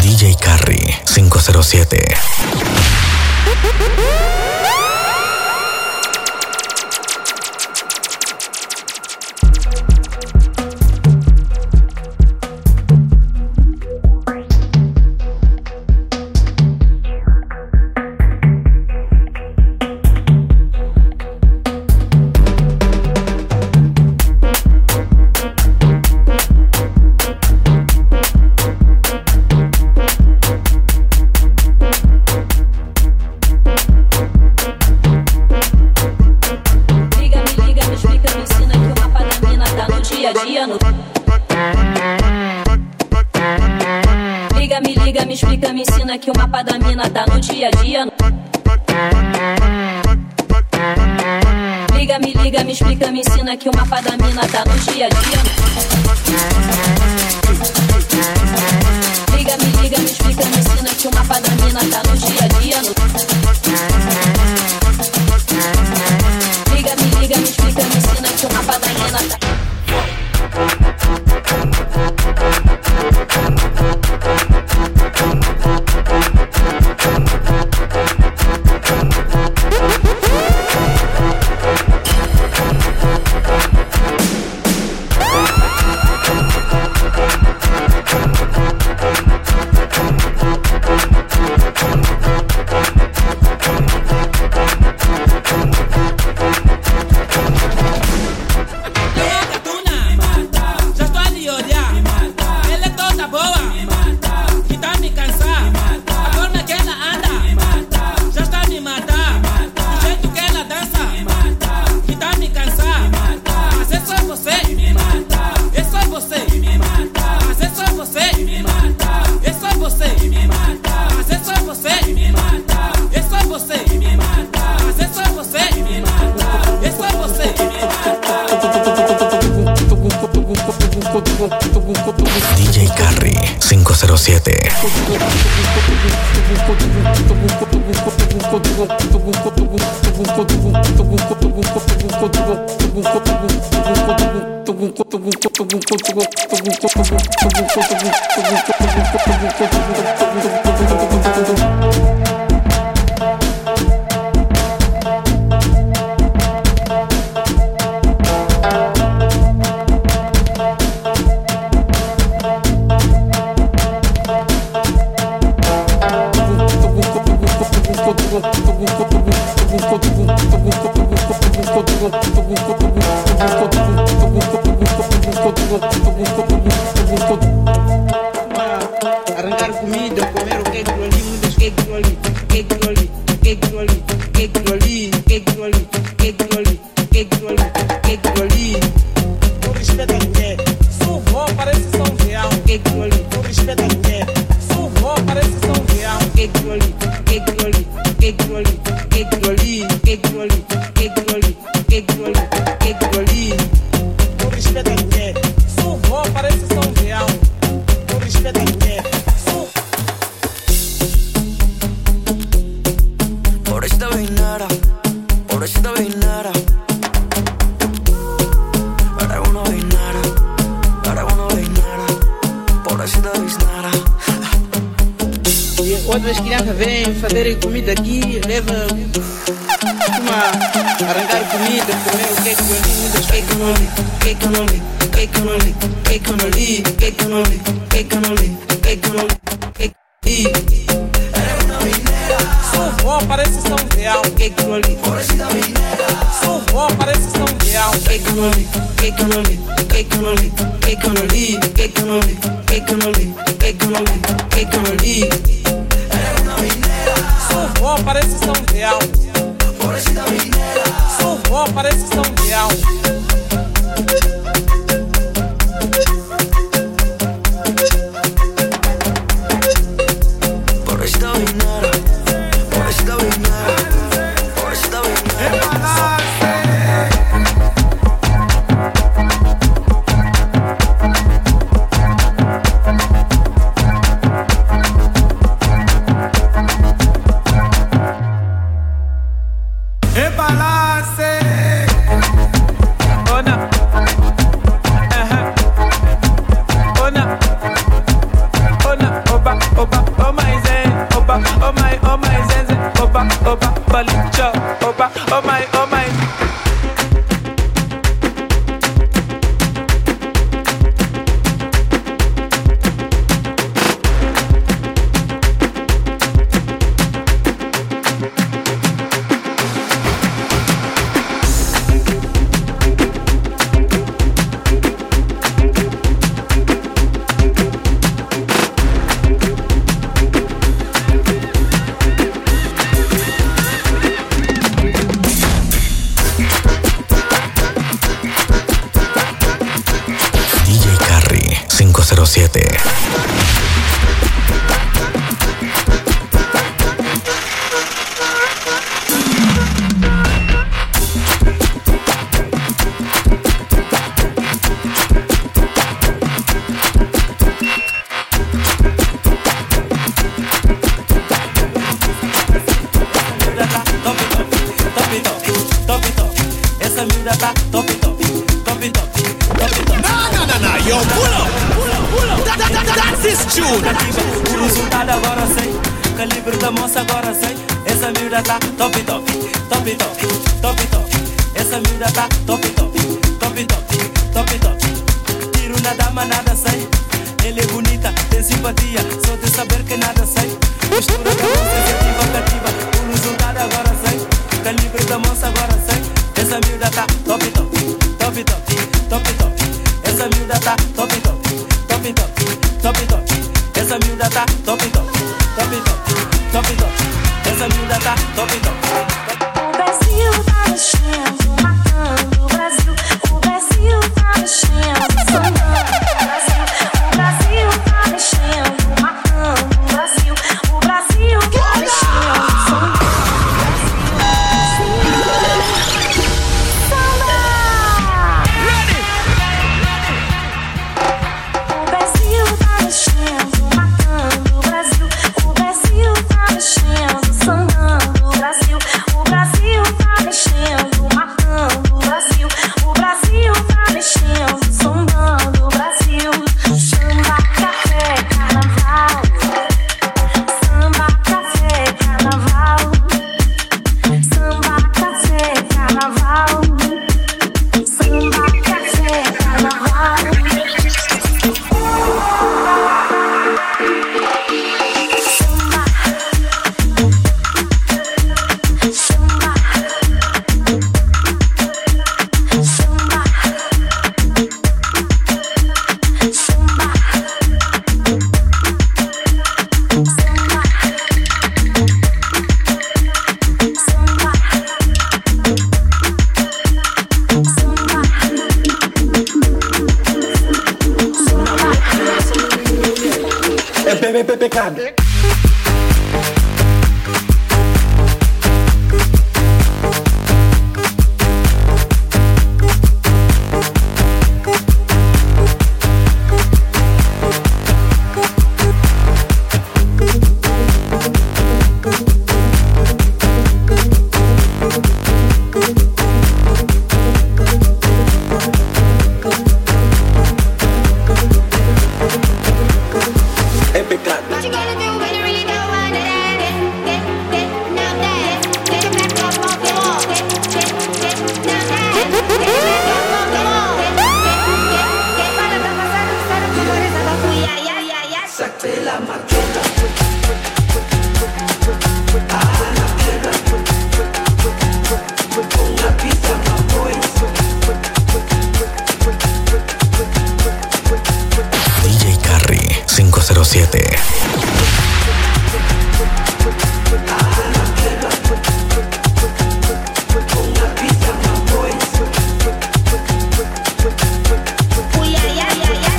DJ Carry 507. Me explica, me ensina que o mapa da mina tá no dia a dia. Liga, me liga, me explica, me ensina que o mapa da mina tá no dia a dia. Liga, me liga, me explica, me ensina que o mapa da mina tá no dia a dia. Liga, me liga, me explica, me ensina que o mapa da mina tá. DJ Carry 507. Arrancar comida, comer o que é aquilo ali, muitas que é aquilo ali, que é aquilo ali, que é aquilo ali, que é aquilo ali, que é aquilo ali, que é aquilo ali, que é aquilo ali, que é aquilo ali. Com respeito a ninguém, sou vó, parece São Real, que é aquilo ali, com respeito a ninguém, sou vó, parece São Real, que é aquilo ali, que é aquilo ali, que é aquilo ali, que é aquilo ali, que é aquilo ali, que é aquilo ali, que é aquilo ali, que é aquilo ali. Com respeito a ninguém, sou vó, parece São Real, com respeito a ninguém. Pobrecita Vinara, ahora uno Vinara, pobrecita Vinara. E outras crianças vêm fazer comida aqui, leva uma arrancar comida, comer o que é que eu li, muitas que é que eu não li, que é que eu não li, que é que eu não li, que é que eu não li, que é que eu não li, que é que eu não li, que é que eu não li, que é que eu li. Sou vó, parece São Real, que é que eu li, pobrecita Vinara. Sou vó, parece São Real, que é que eu não li, que é que eu não li, que é que eu não li, que é que eu não li, que é que eu não li, que é que eu não li, que é que eu não li, que é que eu não li. Sou vó, parece São Real, pobrecita Vinara. Sou vó, parece São Real. Pobrecita Vinara, pobrecita Vinara, pobrecita Vinara. O resultado agora sei, calibre da moça agora sei. Essa miúda tá top, top, top, top, top, top. Essa miúda tá top, top, top, top, top, top. Tiro na dama, nada sei. Ela é bonita, tem simpatia, só de saber que nada sei. Mistura da moça, sensitiva, cativa. O resultado agora sei, calibre da moça agora sei. Essa miúda tá top, top, top, top, top, top. Essa miúda tá top, top, top, top, top, top. Essa miúda tá top, top, top, top, top, top. Essa miúda tá top, top. O Brasil tá mexendo, matando o Brasil. O Brasil tá mexendo, sambando o Brasil. O Brasil tá mexendo, matando o Brasil. O Brasil tá mexendo, sambando o Brasil. Samba! O Brasil tá mexendo, matando o Brasil. O Brasil tá mexendo, sambando o Brasil. O Brasil tá mexendo, matando o Brasil. O Brasil tá mexendo, sambando o Brasil. Samba, café, carnaval. Samba, café, carnaval. Samba, café, carnaval. Samba, café, carnaval. Pecado. What you gonna do when you really don't want it? Now that, take it back up off the wall. Now that, take it back up off the wall. Para tá passando, espero que flores da fui, ai, ai, ai, ai. Sacate la maqueta. Una pizza, my boys. DJ Carry 507. Fui, ai, ai, ai, ai.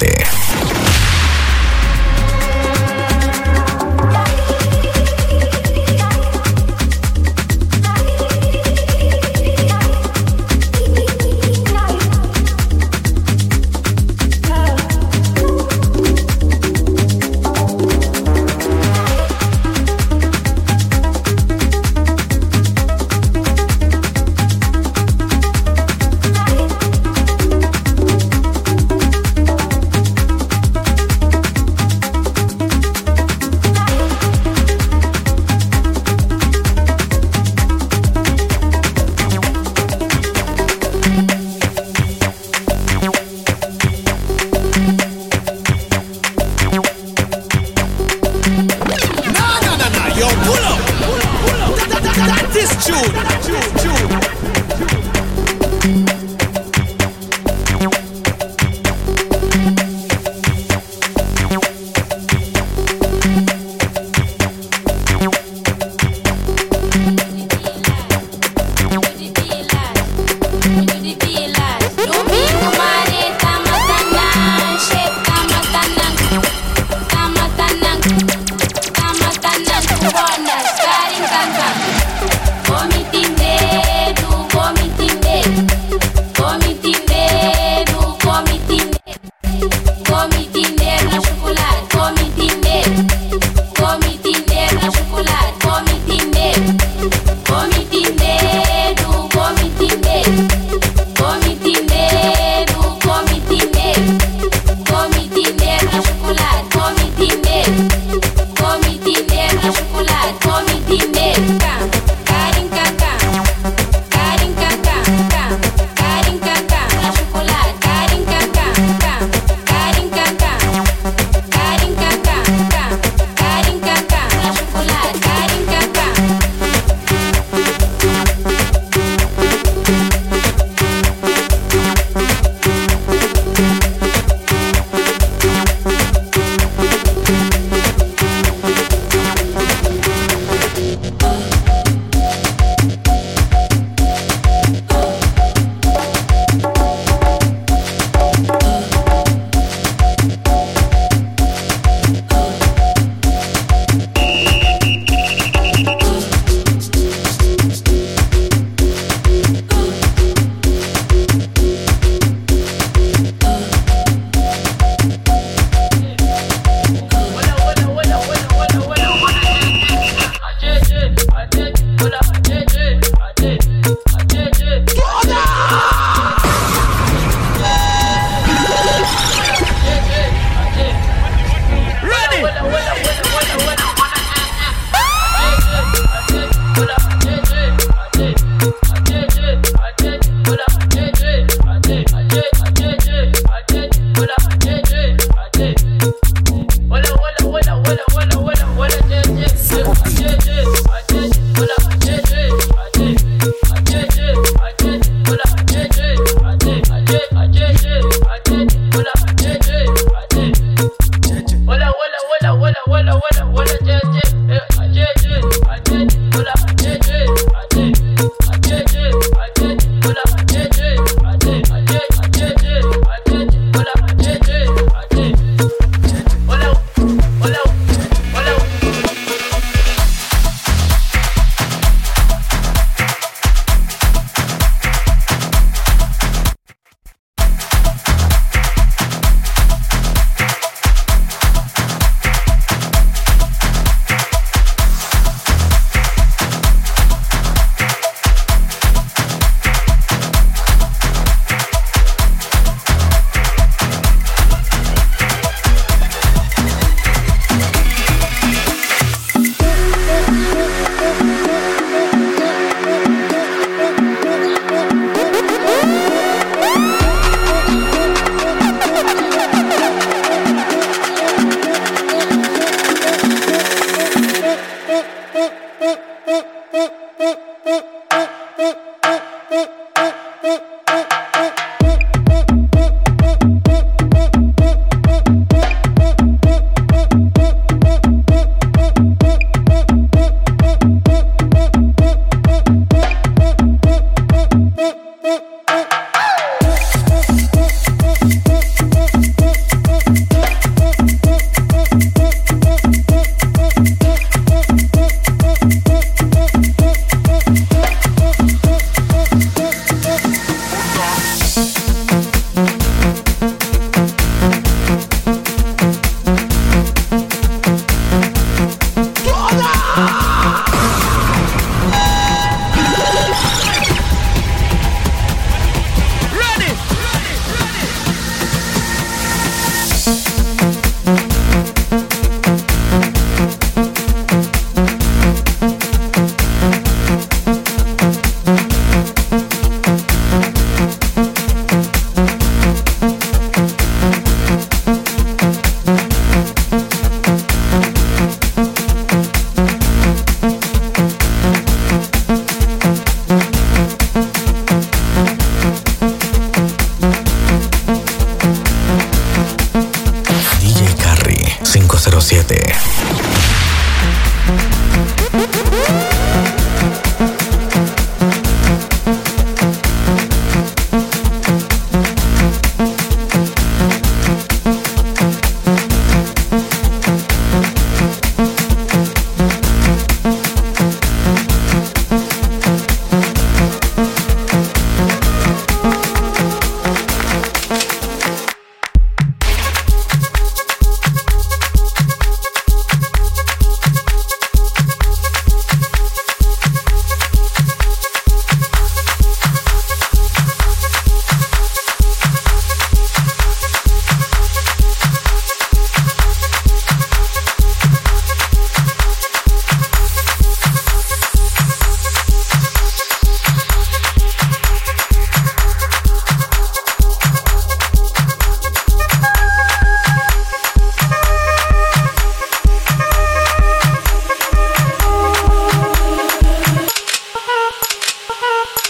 507. Vomiting there.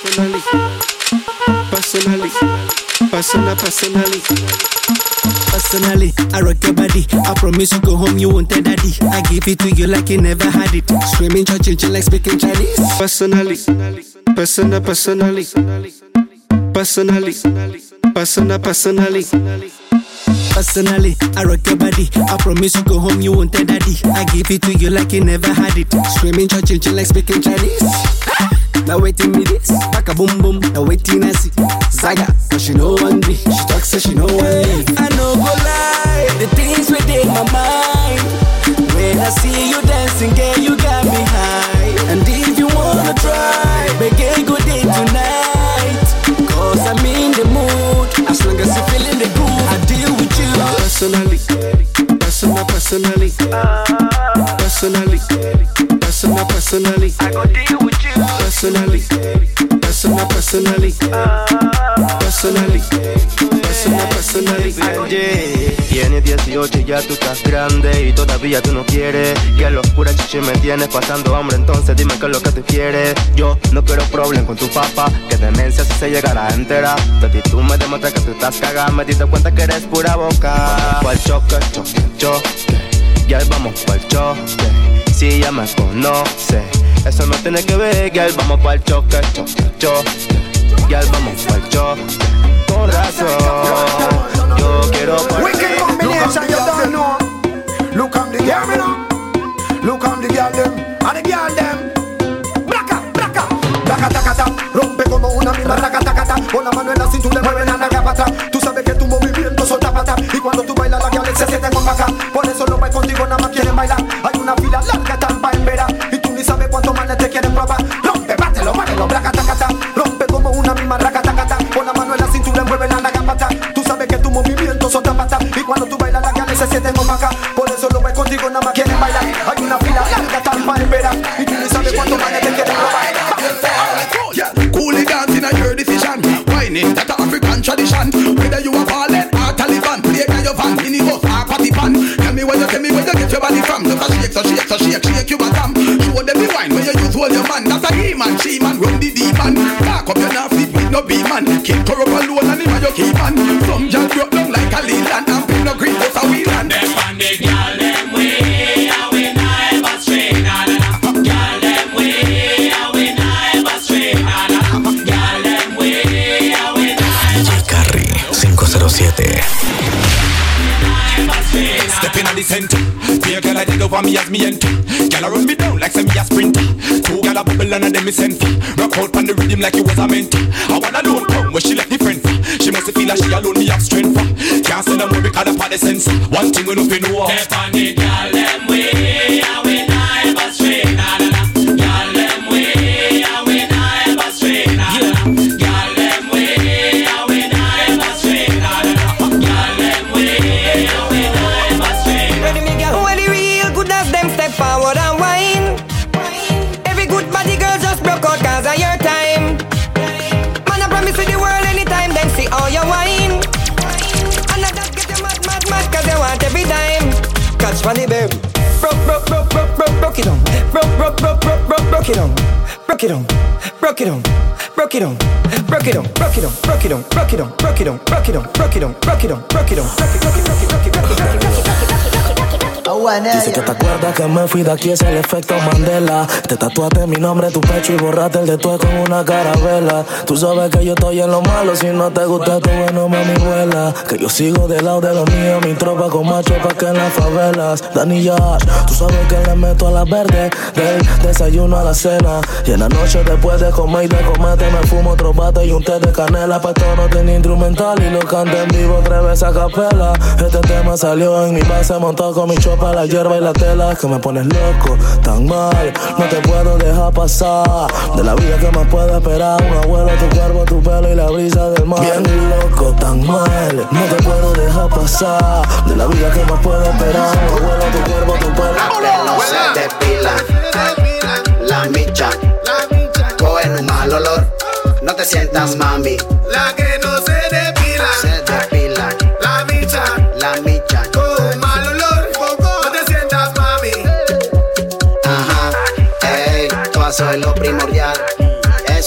Personally, I rock your body. I promise you go home, you won't tell daddy. I give it to you like you never had it. Screaming, churching, like speaking Chinese. Personally, I rock your body. I promise you go home, you won't tell daddy. I give it to you like you never had it. Screaming, churching, like speaking Chinese. Now waiting me this, back a boom boom. Now waiting I see Zaga, cause she know one day. She talks so she know one day. I know go lie, the things within my mind. When I see you dancing, girl, you got me high. And if you wanna try, make a good day tonight. Cause I'm in the mood, as long as you feeling the groove, I deal with you. Personally, I go deal with you. Personally. Oye, tienes 18 y ya tú estás grande y todavía tú no quieres. Que locura chichi me tienes pasando hambre, entonces dime qué es lo que tú quieres. Yo no quiero problem con tu papá, que demencia si se llegara a enterar. Baby, tú me demuestras que tú estás cagada, me diste cuenta que eres pura boca. Vamos pa'l choque, ya vamos pa'l choque. Si ya me conoce, eso no tiene que ver, girl, vamos pa'l choque, girl, vamos pa'l choque. Con razón, yo quiero partir. Wicked combination, you don't know. Look on the girl, me know. Look on the girl, them, and the girl, them. Blaca, tacata, rompe como una misma racatacata. Con la mano en la cintura, mueve la nagapata. Tú sabes que tu movimiento son tapata. Y cuando tú bailas, la girl se siente con vaca. Por eso los bailes contigo nada más quieren bailar. Hay una fila larga, tan pa' espera. Y tú ni sabes cuántos manes te quieren probar. Rompe, bátelo, blaca, tacata. Rompe como una misma racatacata. Con la mano en la cintura, mueve la nagapata. Tú sabes que tu movimiento son tapata. Y cuando tú bailas, la girl se siente con vaca. Por eso los bailes contigo nada más quieren bailar. Hay una fila larga, tan pa' espera. Y tú ni sabes cuántos manes te quieren probar. Coolly dancing and your decision. Whining, that's an African tradition. Whether you are ballin' or Taliban, play by your van, minibus or party pan. Tell me where you get your body from. Just a shake you bottom. Show them the wine when you use hold your man. That's a he-man, she-man, run the demon. Back up your now feet with no B-man. Kick her up alone and him and your key-man. Some jazz broke down like a Leland and pick no green house a wheeland. Them on the girl, them way, and we never stray, na na na. Girl, them way, and we never stray, na na na. Girl, them way, and we DJ Carry 507. Stepping on the center, fear girl I take over me as me enter. Girl I run me down like say me a sprinter. Two girl a bubble and then me send for. Rock out on the rhythm like it was a mentor. I wanna don't come where she left the friend for. She must feel like she alone me have strength for. Can't send them away because I'm the sensor. One thing we know fi know. Step on the girl them way, and we never stray, na na na. Girl them way, and we never stray, na na na. Girl them way, and we never stray, na na na. Girl them way, and we never stray. Ready me girl, when the real goodness them step forward and whine. Every good body girl just broke out cause of your time. Man I promise you the world anytime them see all your wine. And I just get you mad cause they want every time. Catch funny baby. Broke it on. Broke it on. Broke it on. Broke it on. Broke it on. Broke it on. Broke it on. Broke it on. Broke it on. Broke it on. Broke it on. Broke it on. Broke it on. Broke it on. Dice que te acuerdas que me fui de aquí, es el efecto Mandela. Te tatuaste mi nombre en tu pecho y borraste el de tu con una carabela. Tú sabes que yo estoy en lo malo, si no te gusta tu bueno mami vuela. Que yo sigo del lado de los míos, mi tropa con macho pa' que en las favelas. Dani Yash, tú sabes que le meto a la verde, del desayuno a la cena. Y en la noche después de comer y de comerte me fumo otro bate y un té de canela. Pa' esto no tiene instrumental y lo canto en vivo 3 veces a capela. Este tema salió en mi base, montado con mi chopa, la hierba y la tela. Que me pones loco, tan mal, no te puedo dejar pasar. De la vida que más puedo esperar, un abuelo, tu cuerpo, tu pelo y la brisa del mar. Bien loco, tan mal, no te puedo dejar pasar. De la vida que más puedo esperar, un abuelo, tu cuerpo, tu pelo. Que no se depila la micha, cogen un mal olor, no te sientas mami. La que no se depila, la micha, con mal olor, no te sientas mami. Ajá, ey, tú haces lo primordial. Eso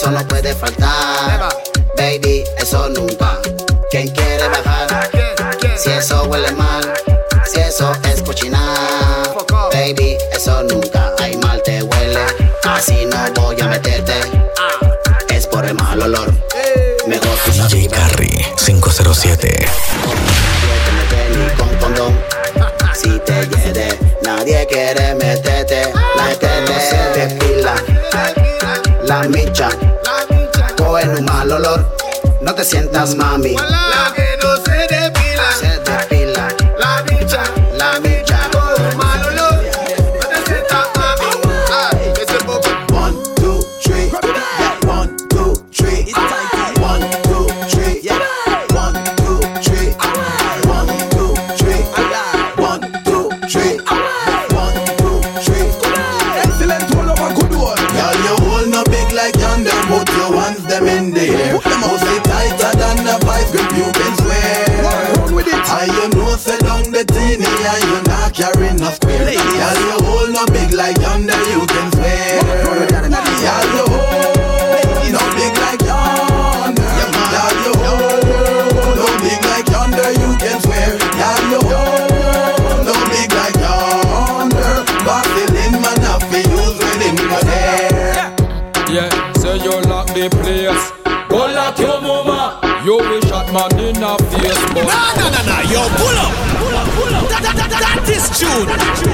eso no puede faltar. Baby, eso nunca. ¿Quién quiere bajar? Si eso huele mal, si eso es cochinar. Baby, eso nunca. Ay, mal te huele, así no voy a meterte. Es por el mal olor. Mejor tú DJ Carry 507. Ni con condón. Si te hiere, nadie quiere meterte. La gente no se despila. La micha coge un mal olor. No te sientas, mami. La que no se depila. Se despila. La micha coge un mal olor. No te sientas, mami. Ay, ese poco. 1, 2, 3. 1, 2, 3. 1, 2, 3. 1, 2, 3. 1, 2, 3. 1, 2, 3. 1, 2, 3. Excellent, all over good one. Girl, your hole no big like yonder. Put your hands them in the air. Mostly tighter than a vice grip, you can swear. And you know, say down the teeny, and you not carrying no square. Girl, your hole no big like yonder, you can swear. Girl, your hole no big like yonder. Girl, your hole no big like yonder, you can swear. Girl, your hole no big like yonder. Vaseline man have to use when him go there. Yeah, say you lock the place. Go lock your mama. You will shot man in a face. Nah, yo, pull up. That is June.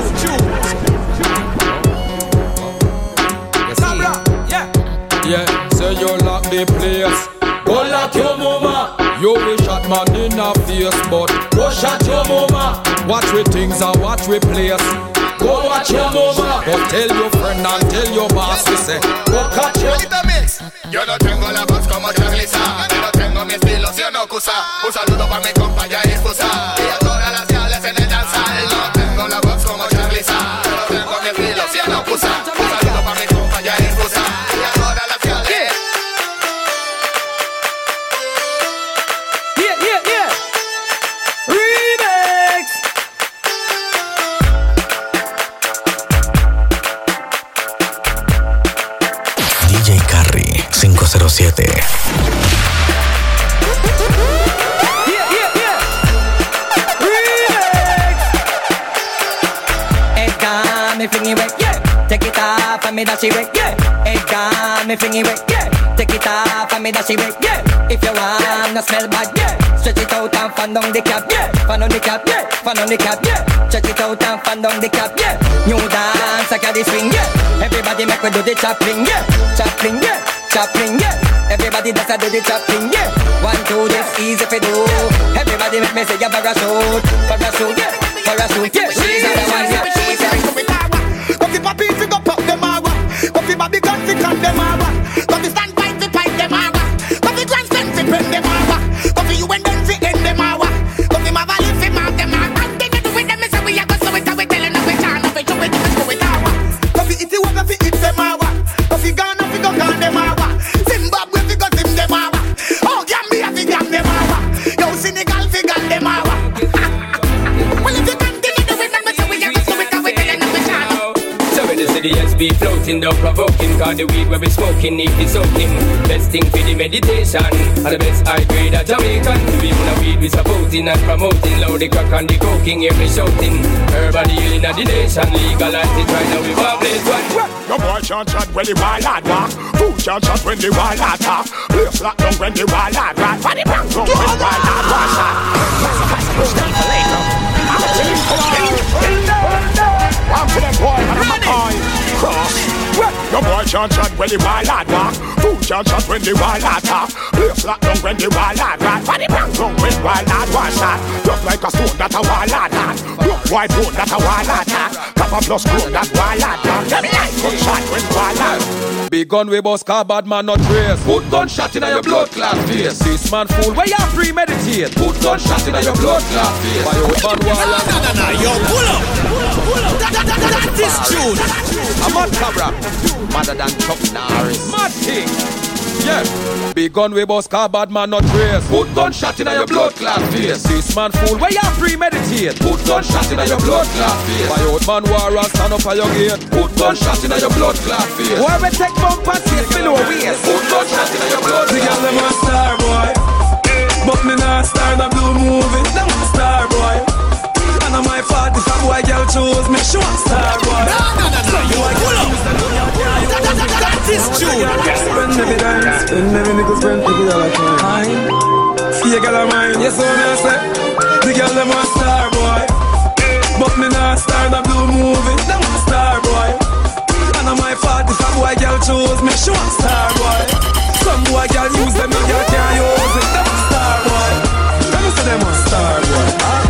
Yeah, say you lock the place. Go lock your mama. You will shot man in a face, but go shot your mama. Watch with things and watch with place. Go watch your mama. Go tell your friend and tell your boss. We say, go catch your. Yo no tengo la voz como Charliza. Yo no tengo mi estilo, si o no cusa. Un saludo para mi compañía Isfusa. Y a todas las gales en el danzal. No tengo la voz como Charliza. Yo no tengo mi estilo, si o no cusa. Un saludo para mi compañía Isfusa. Y a todas las gales. Yeah. Remix. DJ Carry 507. Me fling it away, yeah. Take it off and me dash it away, yeah. It gone, me fling it away, yeah. Take it off and me dash it away, yeah. If you want, no smell bad, yeah. Stretch it out and fan down the cap, yeah. Fan on the cap, yeah. Fan on the cap, yeah. Stretch it out and fan down the cap, yeah. New dance, I got the swing, yeah. Everybody make we do the chopping, yeah. Chopping, yeah. Chopping, yeah. Everybody that's a do the chopping, yeah. 1, 2, this easy for do. Everybody make me say, yeah, parachute, parachute, yeah. Parachute, yeah. She's the one, yeah. Coffee papi fi go pop them awa. Coffee baby gun fi cut them awa. Coffee stand by fi fight them awa. Coffee transcend fi bring them awa. Coffee you and them fi end them awa. Coffee ma value fi mark them awa. And they do with them me say we a go so it a we telling them we can't have it do it do it awa. Coffee eat it water fi eat them awa. Coffee Ghana fi go gone them awa. Zimbabwe fi go zim them awa. Oh Gambia fi gam them awa. Yo Senegal fi gam them awa. Well if you continue doing that me say we a go so it a we telling them we can't. The SB floating, down provoking. Cause the weed where we smoking, need the soaking. Best thing for the meditation. And the best high grade of Jamaican. We wanna weed we supporting and promoting. Loud the crack and the coking, here we shouting. Herbal healing of the nation. Legalize it right now, we want blaze one. No boy can't chat when the wall hard walk. Food can't chat when the wall hard talk. Place lock down when the wall hard rock. For the bank down when the wall hard wash out. Push down for later. I'm a team one for them boy and I'm a boy. Cross. No boy can't chat when the wall hard walk. Food can't chat when the wall hard talk. Place lock down when the wall hard rock. For the bank down when the wall hard wash out. Just like a stone that a wall hard talk. Look white bone that a wall hard talk. Copper plus gold that wall hard talk. Tell me like good shot when wall hard. Big gun we bust car, bad man not trace. Put gunshot in your blood clot face. This man fool, where you premeditate. Put gunshot in your blood clot face. By your man wall. Nah, yo, pull up. That is June. I'm on camera. Madder than Chuck Norris. Mad thing. Yeah. Big gun we bust car, bad man not trace. Put gunshot in your blood clot face. This man fool, where you premeditate. Put gunshot in your blood clot face. My old man war and stand up at your gate. Put gunshot in your blood clot face. Whoever take bumper seat below waist. Put gunshot in your blood clot face. The girl them a star boy, but me not star in a blue movie. Them a star boy. And on my fault if a boy girl choose me, she want star boy. No, you pull up. That is true. Spend every dime, spend every nickel, spend every dollar time. See a girl of mine, yes what me say. The girl them a star boy, but me not star in a blue movie. Them a star boy. And on my fault if a boy girl choose me, she want star boy. Some boy girl use them, no girl can't use it. Them a star boy. Let me say them a star boy.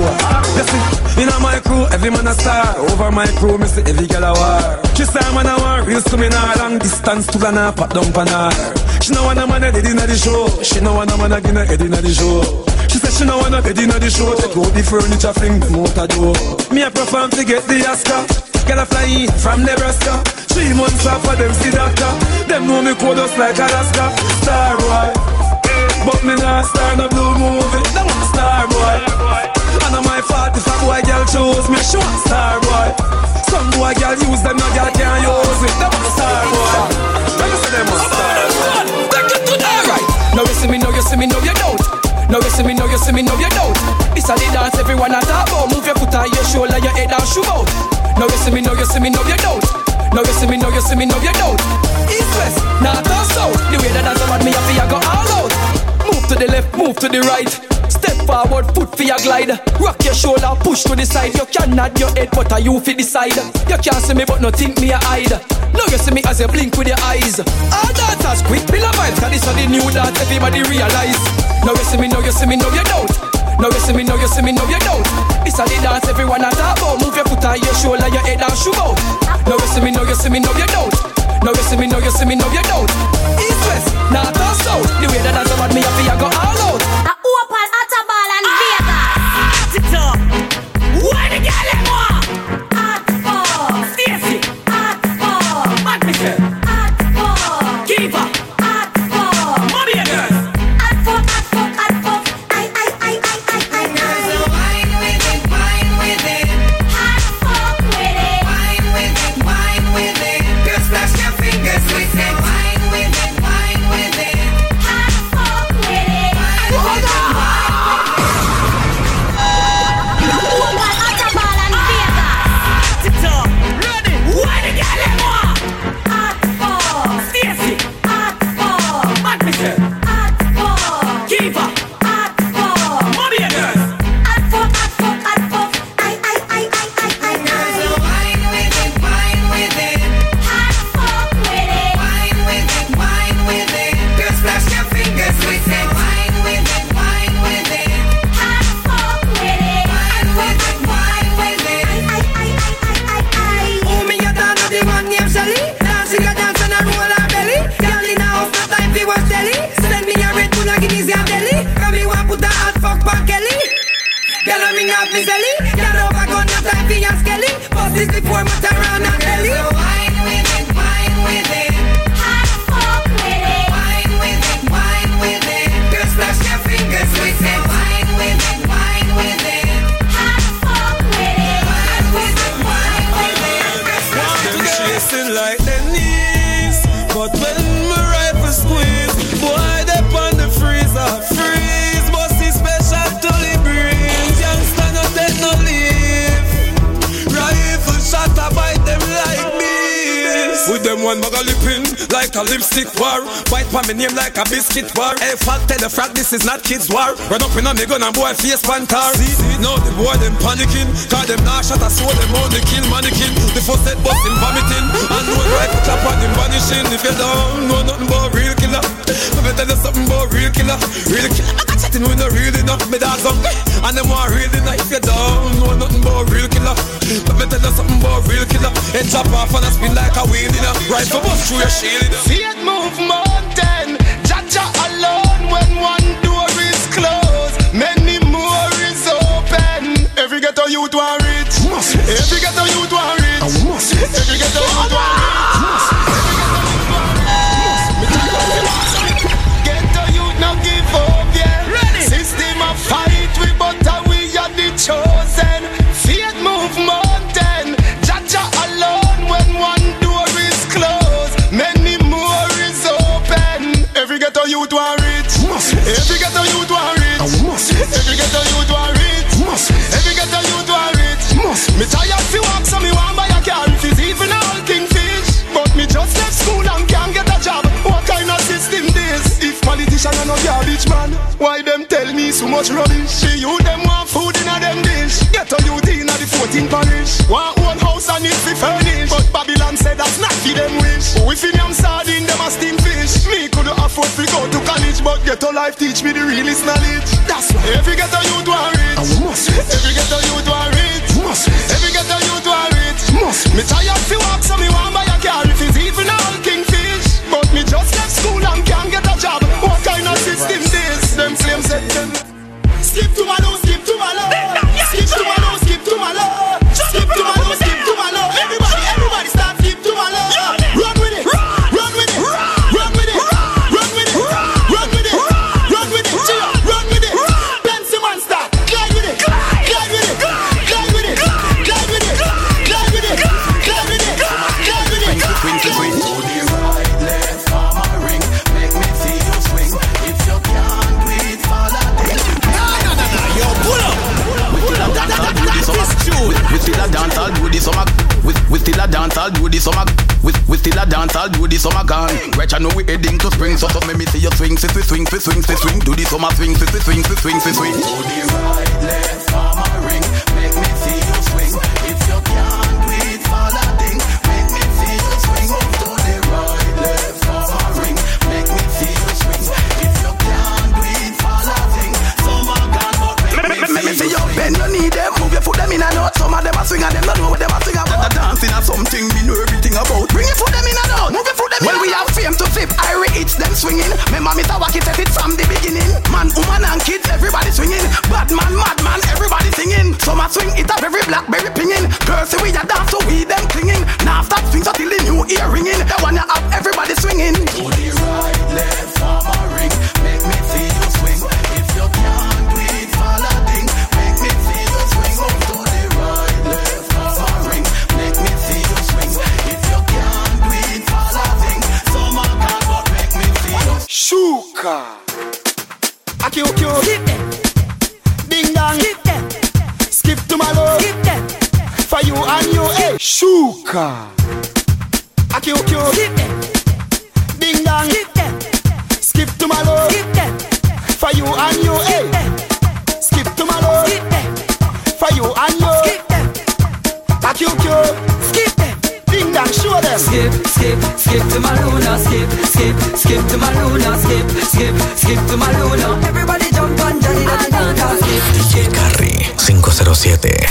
In my crew, every man a star. Over my crew, me say every girl a war. She say man a war, real to me now. Long distance to the na, pat down pan her. She no want a man a dead inna the show. She no want a man a get a head inna the show. She say she no want a head inna the show. Take out the furniture, fling them out a door. Me a perform to get the Oscar. Girl a fly in from Nebraska. 3 months off for them see doctor. Them know me code us like Alaska. Star boy, but me not star in a blue movie. Them want star boy. And on my fault if a boy girl choose me, she want star boy. Some boy girl use them, no girl can't use it. Them want star boy. Let me say them want star boy. Take it to them. Right. Now you see me, now you see me, now you don't. Now you see me, now you see me, now you don't. This a the dance everyone a talk about. Move your foot on your shoulder, your head and shoot out. Now you see me, now you see me, now you don't. Now you see me, now you see me, now you don't. East, west, north and south. The way that dance about me, I feel I go all out. Move to the left, move to the right. Step forward, foot for your glide. Rock your shoulder, push to the side. You can't nod your head, but you fi decide. You can't see me, but no think me a hide. Now you see me as you blink with your eyes. All dancers quick, bill of vibes, cause this is the new dance everybody realize. Now you see me, now you see me, now you don't. Now you see me, now you see me, now you don't. This is the dance everyone a talk about. Move your foot on your shoulder, your head and shoot out. Now you see me, now you see me, now you don't. Now you see me, now you see me, now you don't. East, west, north and south. The way that dance about me, I feel I go all out. Open Attabal and Vegas. Hot it up. Where the girl them want? Hot for Stacy. hot for What me say? hot for Kiva. hot for Mommy and girls. hot for hot for hot for. I. So wine with it, wine with it. Hot for with it. Wine with it, wine with it. Girls splash your fingers with it. Wine with it, wine with it. Hot for with it. Wine with it. Open Attabal and Vegas. Hot it up. Ready. Where the girl them want? Hot for Stacy. hot for What me say? hot for Kiva. hot for. Mommy and girls. Hot for hot for hot for. I. So wine with it, wine with it. Hot for with it. Wine with it, wine with it. Girls splash your fingers with it. Wine with it, wine with it. Hot for with it. Wine with it, wine with it. Oh, me a dance the one named Shelly. Dance, she a dance and a roll her belly. Girl in a house, no time fi watch telly. Send me a Red Bull, a Guinness, and belly. Come me want put a hot fuck back Kelly. Girl, I ring off me belly. Girl, over gun, no time fi a skelly. Bust this before my around and belly. So wine with it, wine with it. Hot for with it. Wine with it, wine with it. Girls splash your fingers with it. Wine with it, wine with it. Hot for with it. Wine with it, wine with it. Girls splash Them chasing like their knees, but when my rifle squeeze, boy they on the freezer, freeze. But see special tully breeze, youngster no take no leave. Rifle shot a bite them like bees. With them one bag of lippin' like a lipstick war. Bite pa me name like a biscuit war. Hey fuck tell the frag this is not kids war. Run up in a me gun and boy face pantar. See now the boy them panicking, cause them nah shot a soul them only kill mannequin. The first set bust him vomiting, and one rifle clap on him vanishing. If you don't know nothing about real killer, let me tell you something about real killer. Real killer, I got chatting with no real enough. Me dogs on and them want real enough. If you don't know nothing about real killer, let me tell you something about real killer. Head chop off and I spin like a wheel in a rifle bust through your shield. See it move mountain, Jaja alone when one door is closed. Many more is open. Every ghetto youth want rich. Every ghetto youth want rich. Every ghetto youth want rich. rich. Every ghetto youth want rich. Every ghetto youth want rich. Every ghetto youth want rich. Me tired to walk, so me want buy a car. If it's even all kingfish, but me just left school and can't get a job. What kind of system this? If politician are no garbage man, why them tell me so much rubbish? The youth them want food in a them dish. Ghetto youth in a the 14th parish. Want one house and it fi furnish, but Babylon said that's not for them wish. We fi yam sardine, them a steam fish. Me couldn't afford to go to college, but ghetto life teach me the realest knowledge. That's why every ghetto youth want rich. Every ghetto youth want rich. Every ghetto youth want rich. Me tired to walk, so me want buy a car. If it's even all kingfish, but me just left school and can't get a job. What kind of system this? Them flames said skip to my low, skip to my low. Skip to my low, skip to my low. Skip to my low, skip to my low. Everybody start skip to my low. Run with it, run with it, run with it, run with it, run with it, run with it, run with it. Plenty man start, glide with it, glide with it, glide with it, glide with it, glide with it, glide with it, glide with it. Swing to the right, left, arm a ring. Make me see you swing. If you can't do it, follow the Yo, pull up. We still a dance, I'll do this summer. We still a dance, I'll do this summer. We still a dance, I'll do this summer gone. Right, I know we heading to spring, so make me see you swing, swing, swing, swing, swing. Do this summer swing, swing, swing, swing, swing. To the right, left, arm a ring. Make me see you swing. If you can't do it, follow thing. Make me see you swing. To the right, left, arm a ring. Make me see you swing. If you can't do it, follow thing. Summer gone, but make me see you bend your knee them. Move your foot them in a note. Some of them a swing and them don't know what them a swing about. Dancing or something we know everything about. Bring your foot them in a note. Move your foot them in a note. Well, we have fame to flip. I re-hits them swinging. Remember Mr. Wacky said it from the beginning. Man, woman and kids, everybody swinging. Bad man, mad man, everybody singing. Some a swing it up every blackberry pinging. Girls say we a dance so we them clinging. Now stop swing so till the new ear ringing. The one you have everybody swinging. To the right, left, arm a ring. Make me see you swing. If you can't do it, follow thing. Make me see you swing. To the right, left, arm a ring. Make me see you swing. If you can't do it, follow thing. Some a can't, but make me see you. Shuka. Akio. Skip them. Ding dong. Skip them. Skip to my love. Skip them. For you and you, hey. Shuka. Akio. Skip them. Ding dong. Skip them. Skip to my love. Skip them. For you and you, hey. Skip to my love. Skip them. For you and you. Skip them. Akio. Skip them. Ding dong, show them. Skip to my Luna. Skip to my Luna. Skip to my Luna. Everybody jump on Johnny the dance. DJ Carry 507.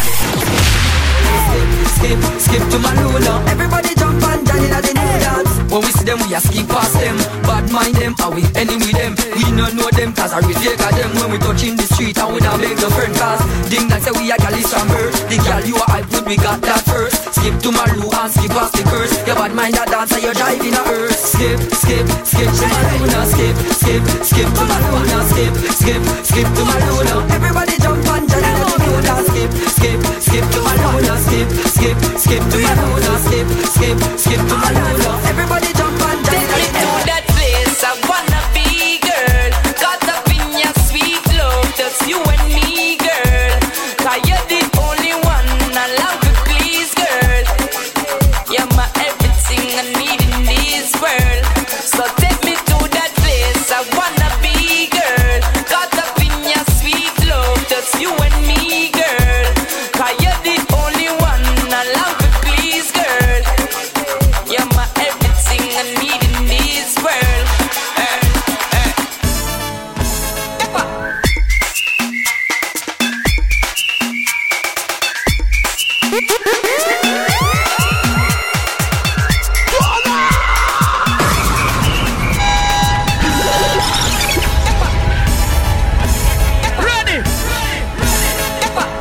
Skip to my Luna. Everybody jump on Johnny the dance. When we see them, we a skip past them. Bad mind them, and we enemy them. We no know them, cause I reflect at them. When we touch in the street, and we don't beg no friend, cause ding that say we a gal is from birth. The gal you a hype with, we got that first. Skip to my Lou and skip past the curse. Your bad mind that dance, and you're driving a earth. Skip to my Luna. Skip to my Luna. Skip to my Luna. Everybody jump on Johnny the Luna. Skip to my Luna. Skip to my Luna. Skip to my Luna. Everybody jump on Johnny the Luna. To that place I wanna be, girl. Caught up in your sweet love, just you and me, girl. Cause you're the only one I love to please, girl. You're my everything I need in this world. So take me to that place I wanna be, girl. Caught up in your sweet love, just you and me, girl. Cause you're the only one I love to please, girl. You're my everything I need in this world. Ready.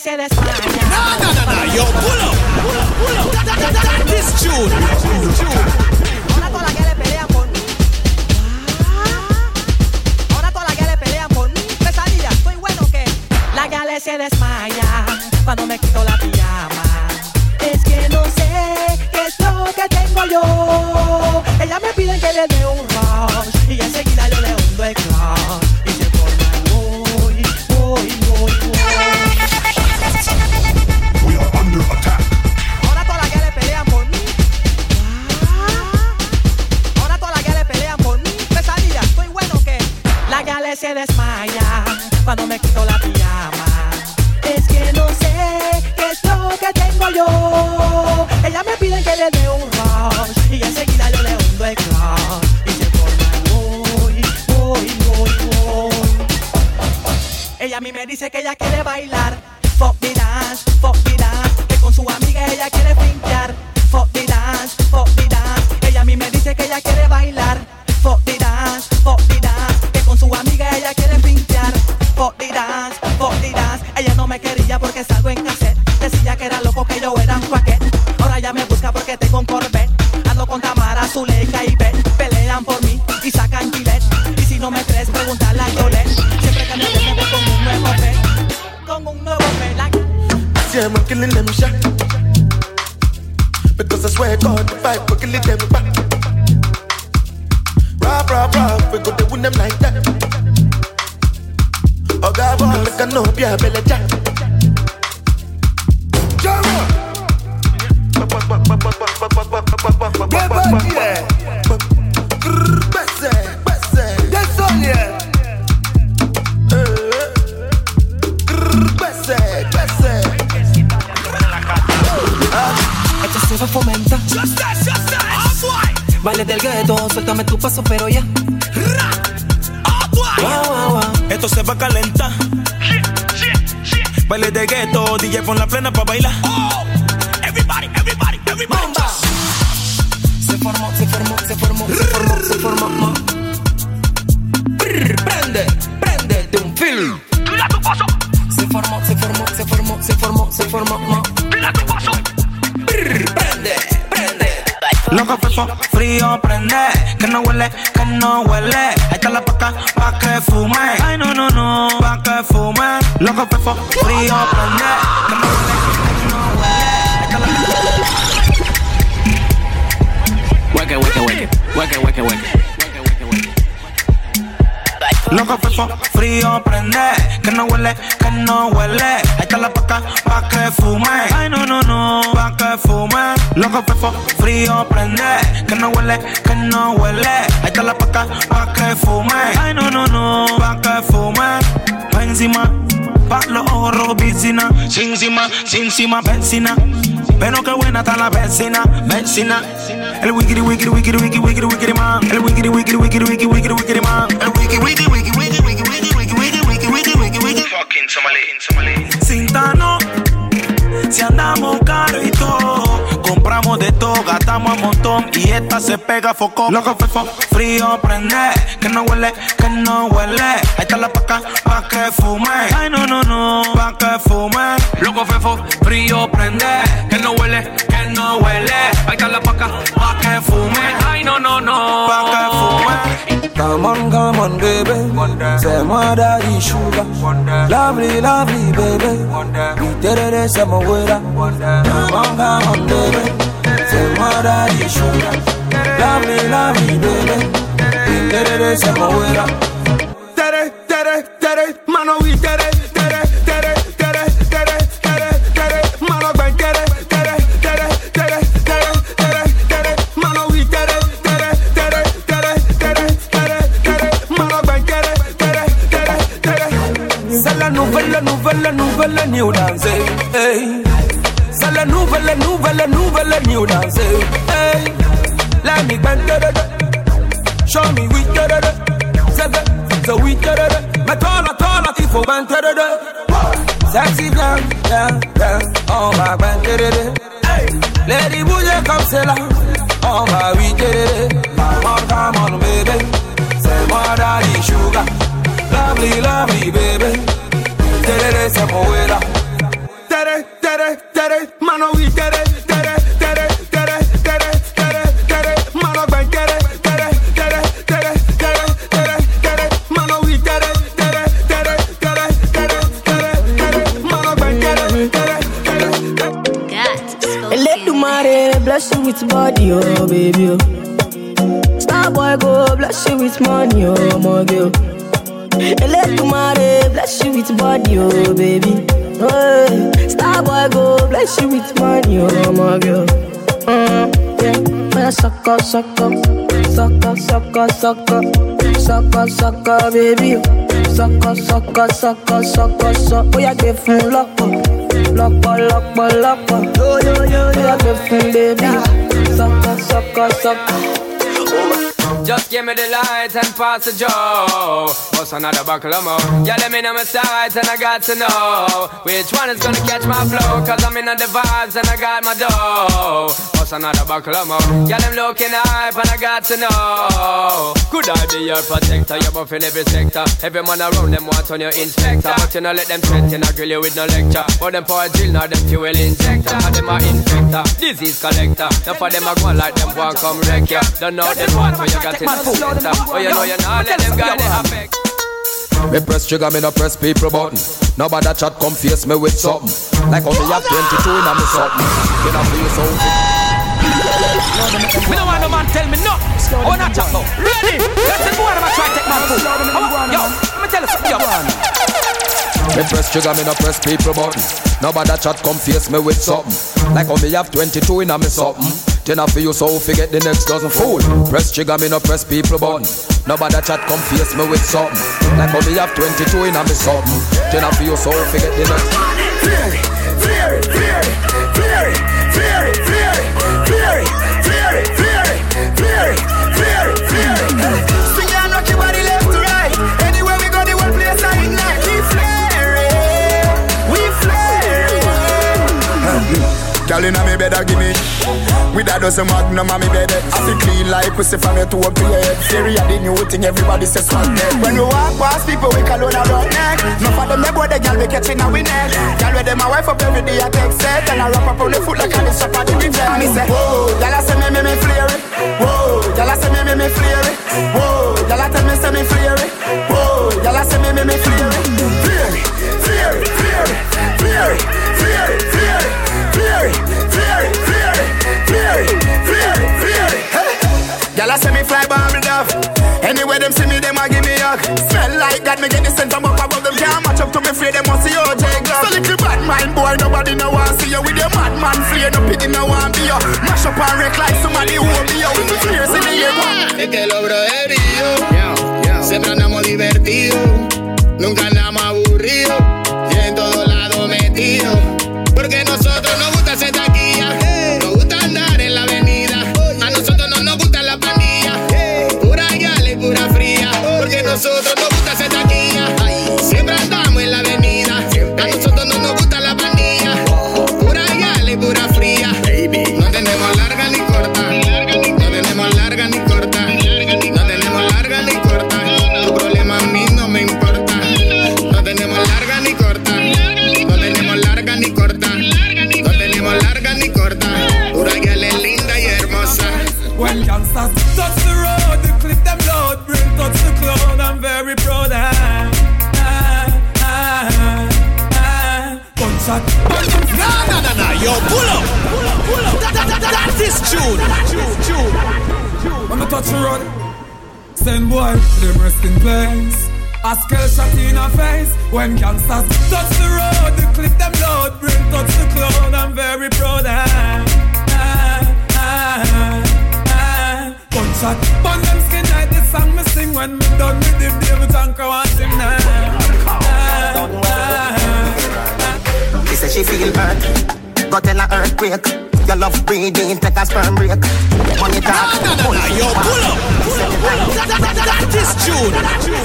se desmaya. No, yo, pull up. That is June. Ahora todas las que le pelean por mí. Ahora todas las que le pelean por mí. Pesadilla, soy bueno que la gale se desmaya cuando me quito la pijama. Es que no sé qué es lo que tengo yo. Ella me pide que le dé un rush y enseguida yo le hundo el clutch. Y se forma el voy. We are under attack. Ahora todas las que le pelean por mí. Ahora todas las que le pelean por mí. Pesadilla, soy bueno que la gale se desmaya cuando me quito la pijama. Es que no sé qué es lo que tengo yo. Ella me pide que le dé un rush y enseguida yo le hundo el clutch. Y se forma el voy. Ella a mí me dice que ella quiere bailar. Fuck the dance, que con su amiga ella quiere pintar. Fuck the dance, ella a mí me dice que ella quiere bailar. Fuck the dance, que con su amiga ella quiere pintar. Fuck the dance, ella no me quería porque salgo en cassette. Decía que era loco, que yo era un crackhead. Ahora ya me busca porque tengo un Corvette. Ando con Tamara, Zuleika y Bet. Pelean por mí y sacan Gillette. Y si no me crees, pregúntale a Yolette. Siempre que me ve con un nuevo pet. Con un nuevo pet, like. See I'm killing them shot. Because I swear God, the fight we're killing them back. Rob, we go to win them like that. Oh God, boy, make a no be a belly jack. Esto se va a fomentar. Baile del gueto, suéltame tu paso, pero ya. Esto se va a calentar. Baile de gueto, DJ pon la plena pa' bailar. Everybody. Bomba. Se formó. Prende de un film. Tira tu paso. Se formó. Tira tu paso. Prende. Loco frío, prende. Que no huele. Ahí está la paca pa' que fume. Ay, no, pa' que fume. Loco frío, prende. Que no huele. Ahí está la Hueque. Loco frío, prende. Que no huele. Ahí está la paca pa' que fume. Ay, no, pa' que fume. Loco frío, prende. Que no huele. Ahí está la paca pa' que fume. Ay, no, pa' que fume. Pa' encima, pa' los ojos rojos, piscina. Sin encima, vecina. Pero qué buena está la vecina. El wikiri man. El wikiri man. El wiki. Fucking Somalí. Sintano. Si andamos caro y todo, compramos de todo, gastamos un montón y esta se pega foco. Loco frío, prende, que no huele. Ahí está la paca pa' que fume. Ay, no, pa' que fume. Loco frío, prende. Que no huele. Ahí está la paca pa' que fume. Ay, no, pa' que fume. Come on, baby. Say my daddy sugar. Lovely, baby. We did it, say my waiter. Come on, baby. Say my daddy sugar. Lovely, baby. We did it, say my waiter. Tere, mano, we tere. Mano, ven, tere. Mano, we tere. Mano, ven, C'est la nouvelle new dance. Hey. C'est la nouvelle new dance. Hey. Let me bend show me we so we me tola il faut bend sexy girl, on va bend hey. Lady bouge comme c'est là, on va we come on baby, c'est moi daddy sugar, lovely baby. C'est poeta. bless you with body, oh baby. Oh. Star boy go bless you with money, oh my girl. Eletumare bless you with body, oh baby. Oh, star boy go bless you with money, oh my girl. Yeah, when I suck up, baby. Suck up. Oh yeah, give me lock up. Yo, yeah, give me baby. Suck up. Just give me the light and pass the joe. What's another buckle of more? Yeah, let me know my sides and I got to know which one is gonna catch my flow. Cause I'm in on the vibes and I got my dough. What's another buckle of more? Yeah, them looking hype and I got to know. Could I be your protector? You're buff in every sector. Every man around them wants on your inspector. But you know let them threaten, I grill you with no lecture. But them for a drill, now them fuel injector. And them are infector, disease collector. Now for them I go like them want come wreck ya. Don't know them want for you got in the center. Oh you know you not let them guide it affect. Me press trigger, me no press people button. Nobody chat come face me with something. Like how me have 22 in a me something. You know for you so We don't want no man tell me no. Oh, not chat now. Ready? Let's see what I'm trying to take my food. Yo, let me tell you something. Me press trigger, me no press people button. Nobody chat come face me with something. Like how me have 22 in a me something. Then I feel you so forget the next dozen fool. Press trigger, me no press people button. Nobody chat come face me with something. Like how me have 22 in a me something. Then I feel you so forget the next. Sing and rock your body left to right. Anywhere we go, the whole place I ignite. We flaring. Girl inna me bed, give me. With a dozen magnum on me bed. I feel clean like pussy from your toe up to your head. Theory of the new thing, everybody says swag neck. When we walk past people, we call on our neck. No for them, they boy, the girl we catching our neck. Girl with them, my wife up every day, I take set. And I wrap up on the foot like I did shop at the gym. And me say, whoa, y'all say me flare it. Whoa, y'all say me flare it. Whoa, y'all tell me say me flare it. Whoa, y'all say me flare it. Flare it, flare it, flare it, flare it, flare it, flare it, flare it, flare it, flare it, flare it, flare it, flare it. Y'all say me fly bomb enough. Anywhere them see me, them a give me hug. Smell like God, me get the scent from up above them. Can't match up to me, free them must see OJ Glock. So little bad mind boy, nobody no want see you with your madman flare. No pity no want be you. Mash up and wreck like somebody who will be you. With the flares in the air. Es que lo bro de brillo. Siempre andamos divertidos. Nunca andamos aburridos. Y en todos lados metidos. Porque nosotros nos gusta hacer taquilla. Nos gusta andar en la avenida. A nosotros no nos gusta la pandilla. Pura yale y pura fría. Porque nosotros nos gusta hacer taquilla. Siempre andamos en la avenida. A nosotros no nos gusta la pandilla. Pura yale y pura fría. No tenemos larga ni corta. No tenemos larga ni corta. No tenemos larga ni corta. Tu problema a mí no me importa. No tenemos larga ni corta. No tenemos larga ni corta. No tenemos larga ni corta. Pura yale linda y hermosa. When gangsters touch the road, the clip them load, bring touch the cloud, I'm very proud. Gunshot. No, yo, pull up. That is June. When we touch the road, send boy to them resting place. A skull shot in her face. When gangsters touch the road, the clip them load, bring touch the cloud, I'm very proud. Gunshot, burn them skin like this song me sing. When me done with the David Tanker want him now. She said she feel hurt, got in a earthquake. Your love breathing, take a sperm break. Money talk, yo, pull up. That is June.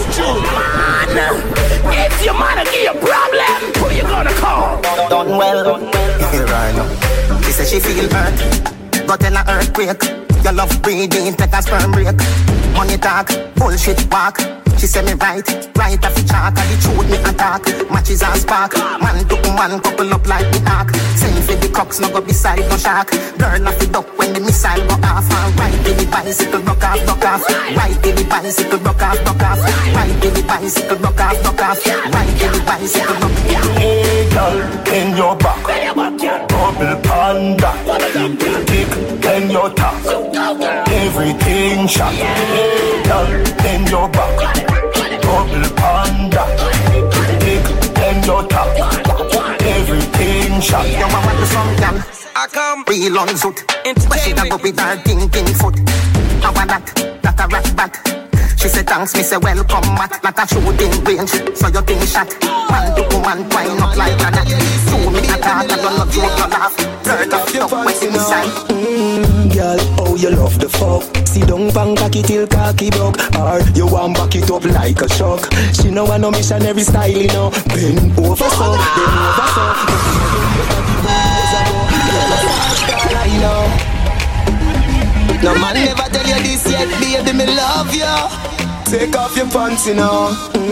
If your man give you a problem, who you gonna call? Done well. Right now. She said she feel hurt, got in a earthquake. Your love breathing, take a sperm break. Money talk, bullshit walk. She say me right off the chalk. And the truth me attack, matches and spark. Man to man, couple up like the ark. Send for the cocks, no go beside no shark. Girl off the duck when the missile go off. And ride to the bicycle, rock off. Ride to the bicycle, rock off. Ride to the bicycle, rock off. Ride to the bicycle, rock off. Hey girl, in your back, double panda. Big your top. Everything shot. Girl, bend your back. Double panda. Bend your top. Everything shot. You want to some girl? I come real on zoot. Where she da go with her thinking foot. How about that a rat bat. She said thanks, me say welcome mat. Like a shooting range, so you think shot. Man to woman, wind up like that. So me a talk, I don't know joke, no laugh. Bird of stuff, what's inside? Girl, oh you love the fuck. See don't bang cocky till cocky broke. Or you want back it up like a shock. She know I no missionary style, you know. Bend over so, bend over so. No man never tell you this yet, baby, me love you. Take off your pants, you know.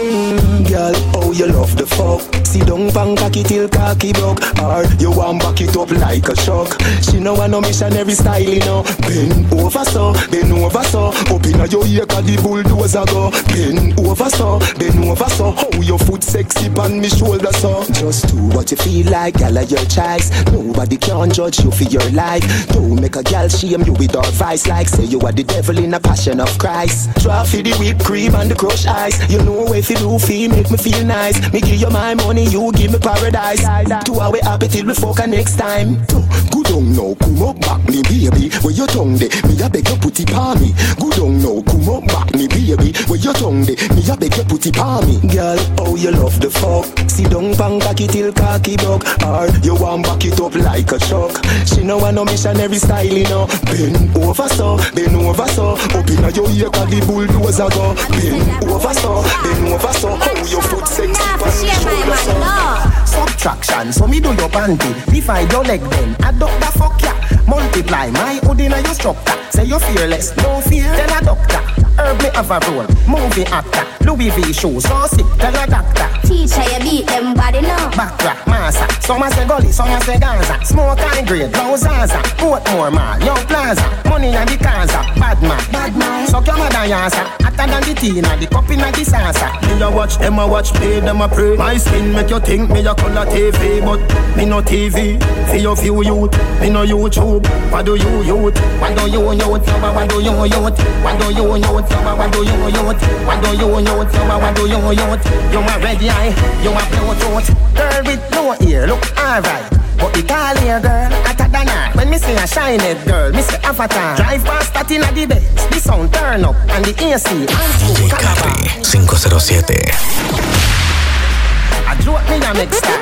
Girl, oh you love the fuck. See don't bang cocky till cocky broke. Or you want back it up like a shock. She know I no missionary style, you know. Bend over so, bend over so. Up inna your ear 'cause the bulldozer go. Bend over so, bend over so. How your foot sexy on me shoulder so. Just do what you feel like, girl of your choice. Nobody can judge you for your life. Don't make a girl shame you with her vice. Like say you are the devil in a passion of Christ. Try for the whipped cream and the crushed ice. You know if you do feel, make me feel nice. Me give you my money, you give me paradise. 2 hours happy till we fuck next time. Good on now, come up back me baby. Where your tongue de, me a beg you put it on me. Good on now, come up back me baby. Where your tongue de, me a beg you put it on me. Girl, oh you love the fuck. See don't bang cocky till cocky broke. Or you want back it up like a shock. She know I no missionary style, you know. Bend over so, bend over so. Up inna your ear 'cause the bulldozer go. Bend over so, bend over so. How your foot sexy on me shoulder so. Subtraction, so me do your panty. Divide your leg then, adopt the fuck ya. Multiply my hood inna your structure. Say you're fearless, no fear, tell a doctor. Herb me have a role, movie actor. Louis V shoes, so sick, tell a doctor. Teacher, you beat them body now. Backrack, massa, some a say gully, some a say Gaza. Smoke and grade, blow Zaza. Portmore mall, Young Plaza. Money and the Kaza, bad man. So come a dancer, hotter than the tina, the cup inna the salsa. Me a watch, them a watch, play, them a pray. My skin make you think me a color TV, but me no TV. For your few youth, me no YouTube. What do you youth? What do you youth? What do you youth? What do you youth? What do you youth? What do you youth? What do you youth? You a ready eye, you a Bluetooth. Girl with no ear, look alright. But the tall hair girl, hotter than her. When me see a shiny girl, me say avatar. Drive past that inna the best. The sound turn up and the AC DJ Carry 507. I joke me a next star.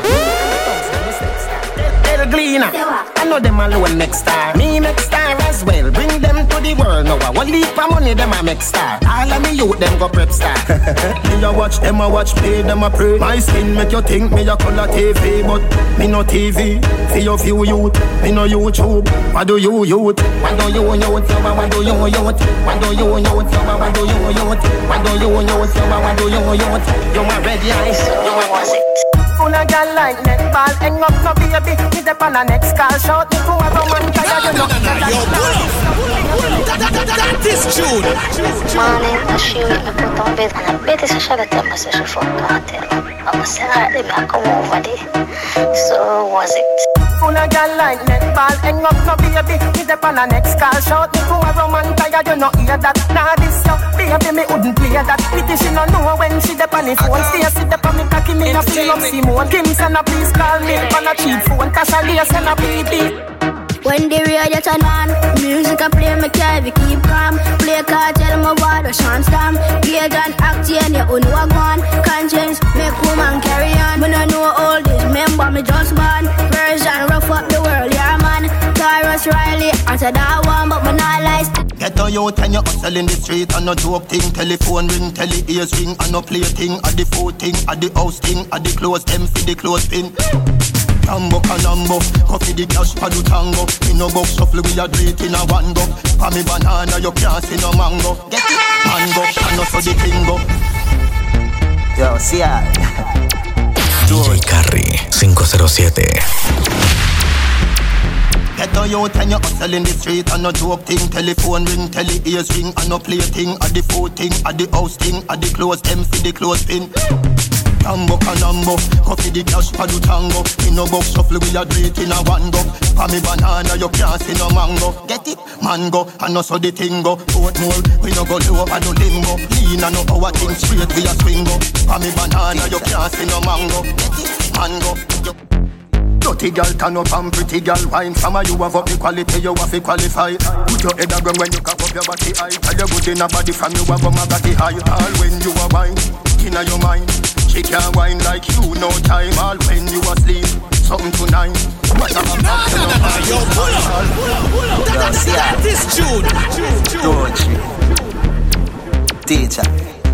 El Gleaner, I know them alone next star. Me next star as well. Bring them to the world now. One leap of money them a make star. All of me youth them go prep star. Me a watch them a watch, play them a pray. My skin make you think me a color TV, but me no TV. For your few youth, me no YouTube. What do you youth? What do you youth? What do you youth? What do you youth? What do you youth? What do you youth? What do you youth? You a ready eyes, you a was it. Full of girl like netball, hang up no baby. Me dep on a next call, shout me to a woman tired, you know. Yo, pull up. That is June. Morning, I shoot me put on bed and I bet it's a shot at them as a fuck cartel. I'm a sell the back over there. So was it? Full of girl like netball, hang up no baby. Me dep on a next call, shout me to a woman tired, you know hear that. Nah this yo, baby me wouldn't play that. Pity she no know when she dep on the phone. Stay sit dep on me cocky, me no feel up Simone. Kim send a please call me on a cheap phone. Tasha Lee send a BB. When the radio turn on, music I play me carry keep calm. Play cartel my water chance scam. Gauge and act and you own what one. Conscience make woman carry on. When I know all this, remember me just born. Version rough up the world, yeah man. Taurus Riley, answer that one, but me not lies. Get on your and you hustle in the street and no joke thing. Telephone ring, tele ears ring and no play thing. At the food thing, at the house thing, at the clothes them for the clothes pin. Tambo canambo, coffee the cash for the tango. In no box shuffle we a do it in a one go. For me banana you can't see no mango. Get it? Mango, and no for the bingo. Yo, see ya. DJ Carry 507. Get on your and you hustle in the street and no joke thing. Telephone ring, tele ears ring and no play thing. At the food thing, at the house thing, at the clothes them for the clothes pin. Rambo canambo, coffee the cash for the tango. In no box shuffle we a do it in a one go. For me banana you can't see no mango. Get it? Mango, and also the tingo. Oat more, we no go low over no limbo. Lean and no power thing straight we a swing go. For me banana you can't see no mango. Get it? Mango. Dirty girl turn up and pretty girl wine. Some of you have up the quality, you have to qualify. Put your head around when you cock up your body high. Tell you good in a body from you have a magazine high. All when you are wine, inna your mind. She can't wine like you, no time. All when you asleep, something tonight. What a Yo, pull up. That is June. Teacher.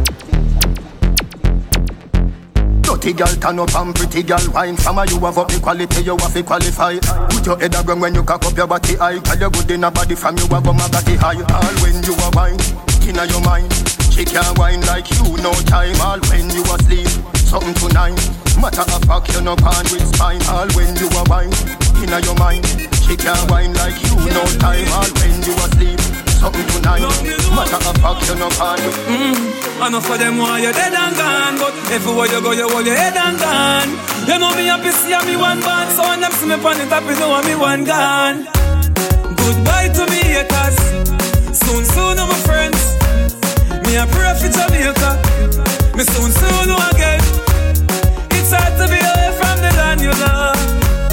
Dirty girl turn up and pretty girl wine. Some of you have up the quality, you have to qualify. Put your head around when you cock up your body high. Tell you good in a body from you have a magazine high. All when you are wine, inna your mind. She can't wine like you, no time. All when you asleep, something tonight. Matter of fact, you no pan with spine. All when you are wine, inna your mind. She can't wine like you, no time. All when you asleep, something tonight. Matter of fact, you no pan with. Enough for them why you're dead and gone. But everywhere you go, you hold your head and gone. You know me happy see me one band. So when them see me on the top, you know me one gone. Goodbye to me haters. Soon, no my friends. Me a pray for Jamaica. Me soon no again. It's hard to be away from the land you love.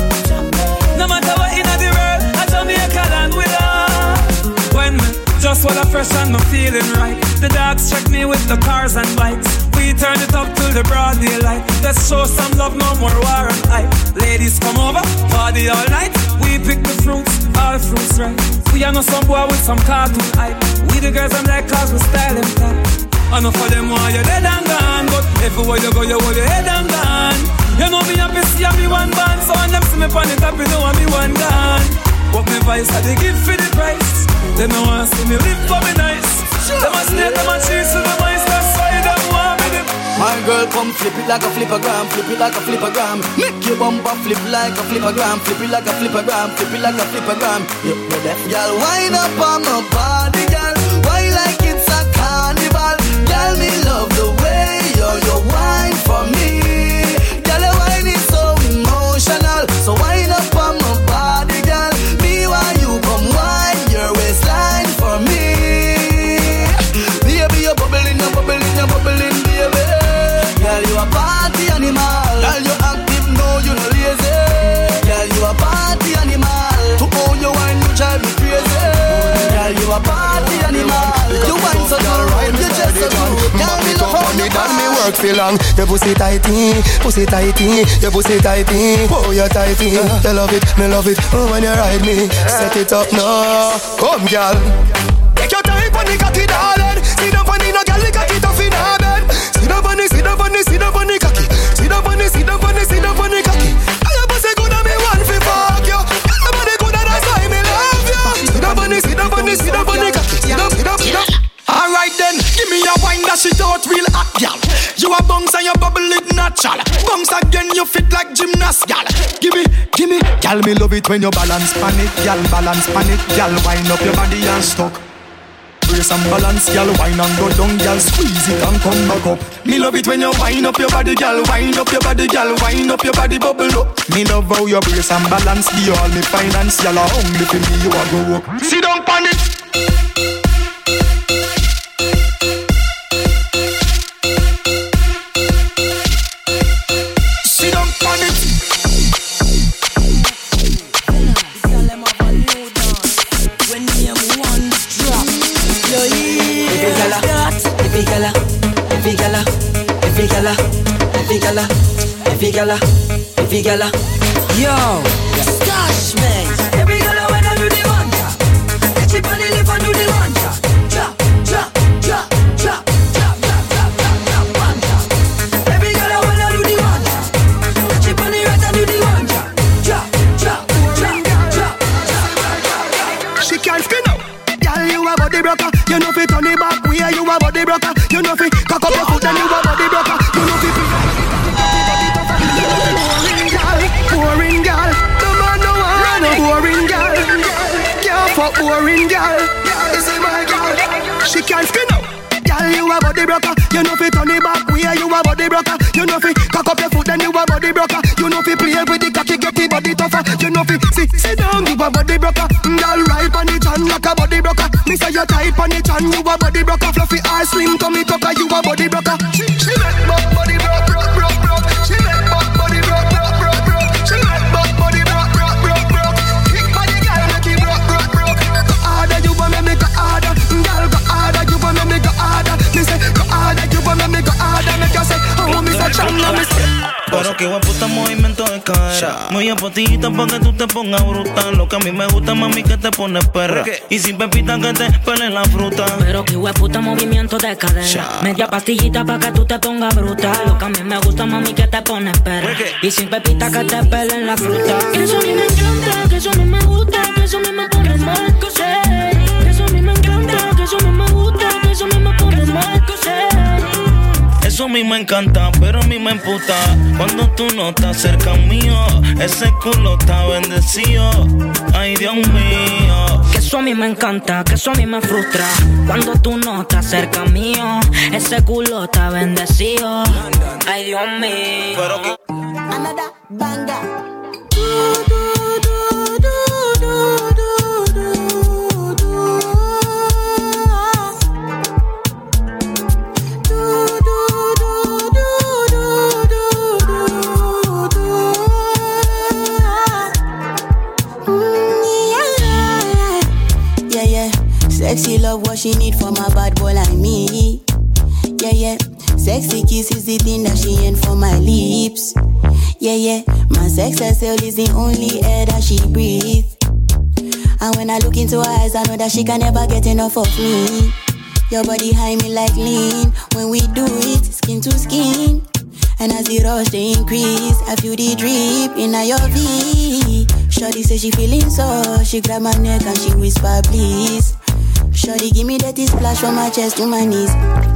No matter what in the world, a Jamaica land we love. When me just while I'm fresh and I'm feeling right. The dogs check me with the cars and bikes. We turn it up till the broad daylight. Let's show some love, no more war and hype. Ladies come over, party all night. We pick the fruits, all fruits right. We are no some boy with some cartoon hype. We the girls I'm like cause we style them tight. Enough for them why you're dead and gone. But everywhere you go you hold your head and gone. You know me happy see me one band. So when them see me on the top you know me one gone. But me vice I they give for the price. They no want see me live for me nice. Them a snake, them a cheese to the mice. That's why them want me them. My girl come flip it like a flippergram. Flip it like a flippergram. Make your bumper flip like a flippergram. Flip it like a flippergram. Flip it like a flippergram. You know that. Girl, wind up on my body, girl. Why like it's a carnival. Girl, me love the way you wine for me. Girl, your wine is so emotional. So wind up on my body, girl. Me while you come wine your waistline for me. Baby, you're bubbling, baby. Girl, you a party animal. Girl, you active, no, you no lazy. Girl, you a party animal. To own your wine, you drive me crazy. Girl, you a party animal. You wine so good, you just so good. Girl, me love how you me work for long. Your pussy tighty, your pussy tighty. Oh, you're tighty. You love it, me love it. Oh, when you ride me, set it up now. Come, girl. Take your time on the cocky, darling. Sit down on the no girl, the cocky tough in her bed. Sit down on the cocky. Sit down on the cocky. I have a say good and me want to fuck you. Everybody good and that's why me love you. Sit down on the cocky. Sit down. Alright then, give me a wine that shit out real hot, y'all. You a bounce and you bubble it natural. Bounce again, you fit like gymnast, y'all. Give me, y'all, me love it when you balance panic, y'all. Balance panic, y'all. Wind up your body and stuck. Brace and balance, y'all. Wine and go down, y'all. Squeeze it and come back up. Me love it when you wind up your body, y'all. Wind up your body, y'all. Wind up your body, bubble up. Me love how you brace and balance. Be all me finance, y'all. Only for me you a go up. Sit down, panic. Every gala, yo, stash man. Every gala when I do the one drop, catch it on the lip and do the one drop, drop, one drop. Every gala when I do the one drop, catch it on the right and do the one drop, drop. She can't spin up. Girl, you a body broker. You know fi turn it back. Where you a body broker. You know fi cock up your foot and you a body broker. You know fi. Boring girl, the man no want no boring girl. Can't fuck boring girl. This is my girl. She can't spin up. Girl, you a body broker. You know fi turn it back. Where you a a body broker. You know fi cock up your foot, then you a body broker. You know fi play with the cocky, get the body tougher. You know fi sit down, you a body broker. Girl right on the chan like a body broker. Me say you tight on the chan, you a body broker. Fluffy or slim tummy tucker, you a body broker. She make body broke. She make body broke. She make body broke. Kick body girl, make it broke. Go harder, you wanna make it harder. Girl, go harder, you wanna make it harder. Me say go harder, you wanna make it harder. Make you say, oh, me say chanda, me say. Pero que guaputa movimiento de cadera. Muy apotita pa' que tú te pongas bruta. Lo que a mí me gusta, mami, que te pones perra. Y sin pepita que te pele la fruta. Pero que guaputa movimiento de cadera. Media pastillita pa' que tú te pongas bruta. Lo que a mí me gusta, mami, que te pones perra. Y sin pepita que te pele la fruta. Que eso a mí me encanta, que eso a mí me gusta, que eso a mí me pone mal, que sé. Que eso a mí me encanta, que eso a mí me gusta, que eso a mí me pone mal, que sé. Eso a mí me encanta, pero a mí me emputa cuando tú no estás cerca mío. Ese culo está bendecido. Ay, Dios mío. Que eso a mí me encanta, que eso a mí me frustra cuando tú no estás cerca mío. Ese culo está bendecido. Ay, Dios mío. Pero que... Another banger. Sexy love what she need from a bad boy like me. Yeah, yeah. Sexy kiss is the thing that she ain't for my lips. Yeah, yeah. My sex herself is the only air that she breathes. And when I look into her eyes, I know that she can never get enough of me. Your body high me like lean. When we do it, skin to skin. And as the rush they increase, I feel the drip in your V. Shorty say she feeling so. She grab my neck and she whisper please. Shorty give me that splash from my chest to my knees.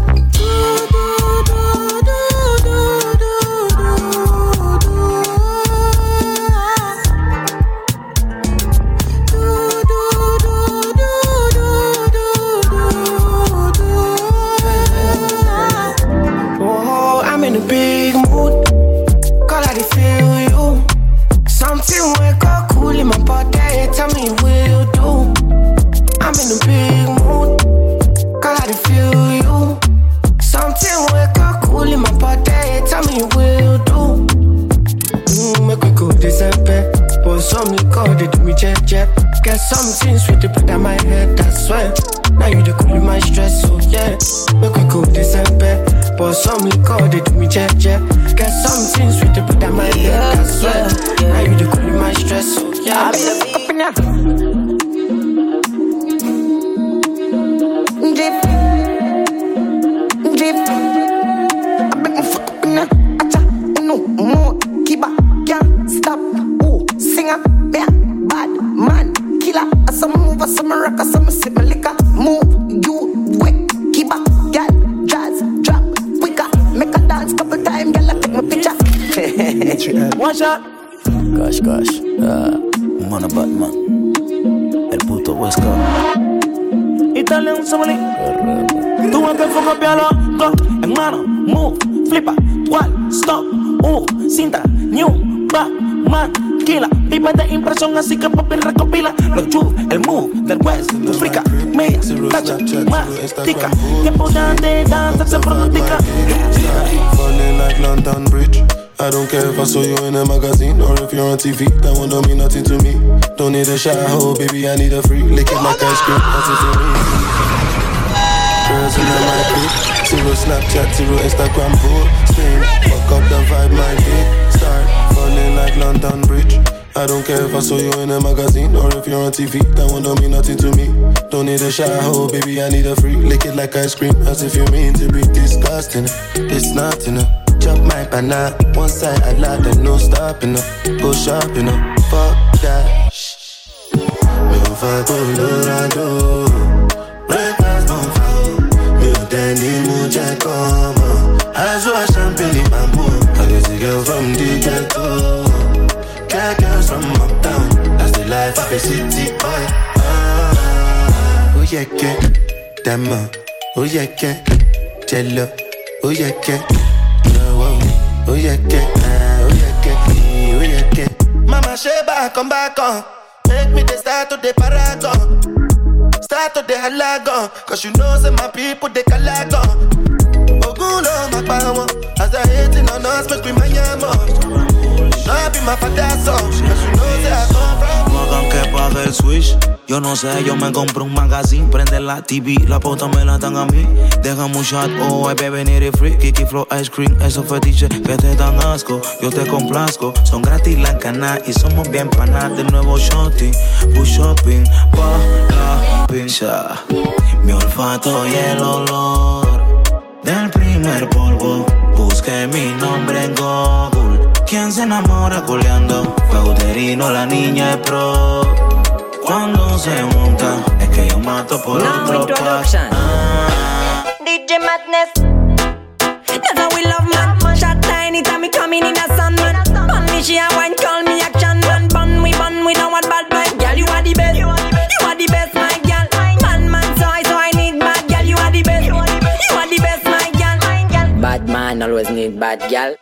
Oh, I'm in a big mood. Call I feel you. Something wake up cool in my body. Tell me what you do. I'm in a big mood, cause I feel you. Something wake up cool in my body. Tell me what you do. Make we go December. But some liquor, they do me jet. Get something sweet to put on my head, I swear. Now you the cool in my stress, so yeah. Make we go December. But some liquor, they do me jet. Get something sweet to put on my head, I swear. Now you the cool in my stress, so yeah. I be the fuck up in ya. Drip, I bet my fuck up in a acha, no more, keep up, can't stop, ooh, singer, yeah, bad man, killer, I some move, I some rock, I some sip my liquor, move, you, quick, keep up, girl, jazz, drop, quicker, make a dance, couple time, girl, I take my picture, one shot, gosh, man a Batman, el puto Huesca. Italian Somali. Tú ves que el foco pialo, go, hermano, move, flipa, twirl, stop, cinta, new, Batman, killer, pipa de impresión, así que papi recopila los juve, el move del West, tu frica, medias, tacha, más, tica, tiempo de danza se practica. Falling like London Bridge. I don't care if I saw you in a magazine or if you're on TV. That one don't mean nothing to me. Don't need a shower, oh baby, I need a free. Lick it like ice cream, that's it for me. Girls in my clique, zero Snapchat, zero Instagram posting. Fuck up the vibe, my dick. Start falling like London Bridge. I don't care if I saw you in a magazine or if you're on TV. That one don't mean nothing to me. Don't need a shower, oh baby, I need a free. Lick it like ice cream, as if you mean to be disgusting. It's not enough. Chop my banana, one side I like that, no stopping up. Go shopping up, fuck that. Me on fire Colorado, breakfast on fire. Me on Danny Muja come on. I saw champagne in my mood. I guess a girl from the ghetto, cat girls from uptown. That's the life of a city boy. Oh yeah, yeah, Dama. Oh yeah, yeah, Jello. Oh yeah, yeah. Mama Sheba, come back on. Make me the start to the paragon. Start to the halagon. Cause you know say my people they calagon. Oguno makbawo. As they hating on us, make me my yamo. No be my father's son. Cause you know say I come from. No hagan que pague el switch. Yo no sé, yo me compro un magazine. Prende la TV, la pauta me la dan a mí. Déjame un shot, oh, hay bebé ni free. Kiki Flow Ice Cream, esos fetiches que te dan asco. Yo te complazco, son gratis la cana y somos bien panas. De nuevo shorty, push shopping, pa la pincha. Mi olfato y el olor del primer polvo. Busqué mi nombre en Google. ¿Quién se enamora culeando? Fue uterino, la niña es pro. Cuando se monta, es que yo mato por otro par. DJ Madness. That's how we love man. Shot tiny time me coming in a sun man. Bun me she a wine, call me action man. Bun we don't want bad boy. Girl you are the best. You are the best my girl. Man so I need bad girl. You are the best. You are the best my girl. Bad man always need bad girl.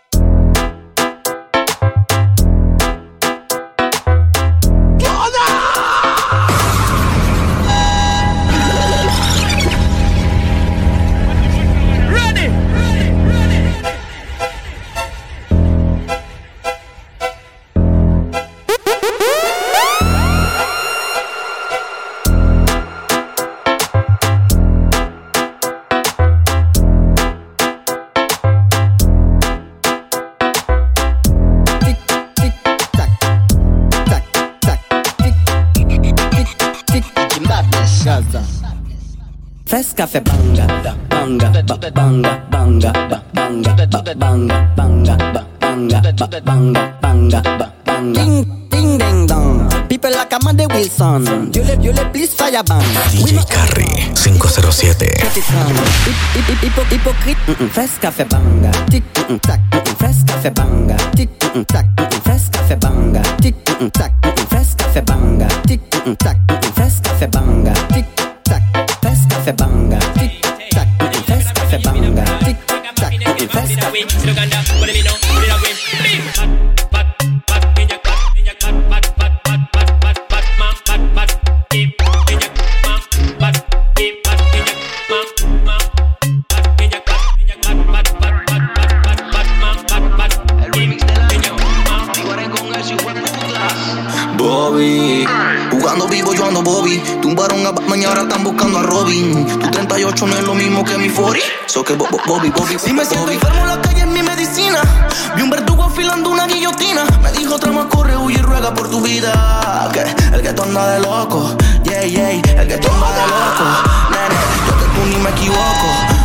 Fresh Cafe banga, banga, banga, banga, banga, banga, banga, banga, banga, banga. Ding, ding, ding, dong. People like Amanda Wilson. You let please fire bang. DJ Carry 507. Hypocrite. Fresh Cafe banga. Tic, tac. Fresh Cafe banga. Tic, tac. Fresh Cafe banga. Tic, tac. Fresh Cafe banga. Tic, tac. Fresh Cafe banga. Tic. Fresh Cafe banga, tic tac. Fresh Cafe banga, tic tac. Fresh Bobby, jugando vivo yo ando Bobby. Tumbaron a Batman y ahora están buscando a Robin. Tu 38 no es lo mismo que mi 40. So que Bobby. Si me siento enfermo, la calle es mi medicina. Vi un verdugo afilando una guillotina. Me dijo trama, corre, huye y ruega por tu vida. Que el que tú anda de loco. Yeah, el que tú anda de loco. Nene, yo que tú ni me equivoco.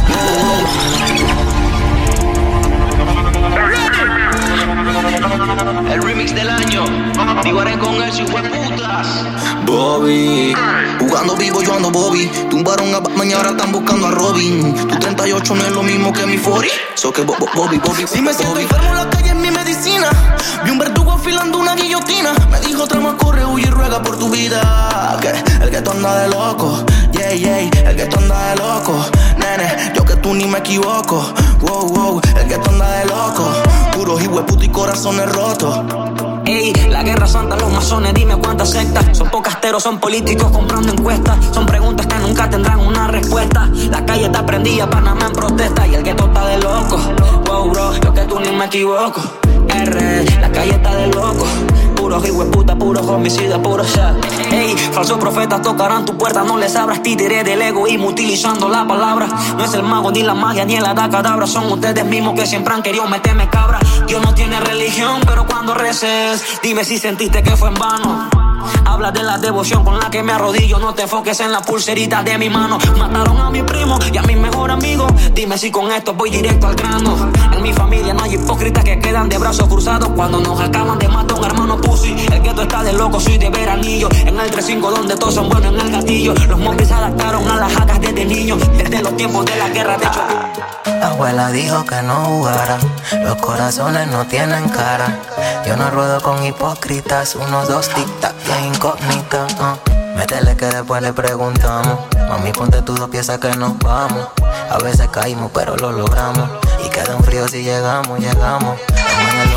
El remix del año. Divaré con eso y putas. Bobby, jugando vivo yo ando Bobby. Tumbaron a Batman y ahora están buscando a Robin. Tu 38 no es lo mismo que mi 40. So que Bobby. Si me siento enfermo, la calle es mi medicina. Vi un verdugo afilando una guillotina. Me dijo trama, corre, huye y ruega por tu vida. Que el que tú anda de loco. Yeah, el que tú anda de loco. Nene, yo que tú ni me equivoco. Wow, el que tú anda de loco. Puros hijueputos y corazones rotos. Ey, la guerra santa, los masones, dime cuántas sectas. Son pocasteros, son políticos comprando encuestas. Son preguntas que nunca tendrán una respuesta. La calle está prendida, Panamá en protesta. Y el gueto está de loco. Wow, bro, yo que tú ni me equivoco. La calle está de loco. Puros hijueputa, puros homicidas, puros shot. Ey, falsos profetas tocarán tu puerta. No les abras, títere del egoísmo utilizando la palabra. No es el mago, ni la magia, ni el adacadabra. Son ustedes mismos que siempre han querido meterme cabra. Dios no tiene religión, pero cuando reces, dime si sentiste que fue en vano. Habla de la devoción con la que me arrodillo. No te enfoques en la pulserita de mi mano. Mataron a mi primo y a mi mejor amigo. Dime si con esto voy directo al grano. En mi familia no hay hipócritas que quedan de brazos cruzados cuando nos acaban de matar un hermano pussy. El gueto está de loco, soy de veranillo. En el 3-5 donde todos son buenos en el gatillo. Los monkeys se adaptaron a las jacas desde niños. Desde los tiempos de la guerra de hecho. La abuela dijo que no jugara. Los corazones no tienen cara. Yo no ruedo con hipócritas. 1, 2, tic-tac, ya incógnita. Métele que después le preguntamos. Mami, ponte tus 2 piezas que nos vamos. A veces caímos, pero lo logramos. Y quedan fríos si llegamos.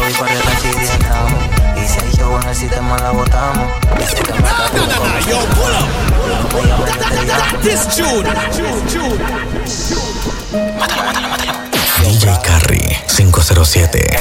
lobby para el taxi 10 gramos. Y si hay show en el sistema la botamos. Dice que me Yo, pull up. This June. DJ Carry 507.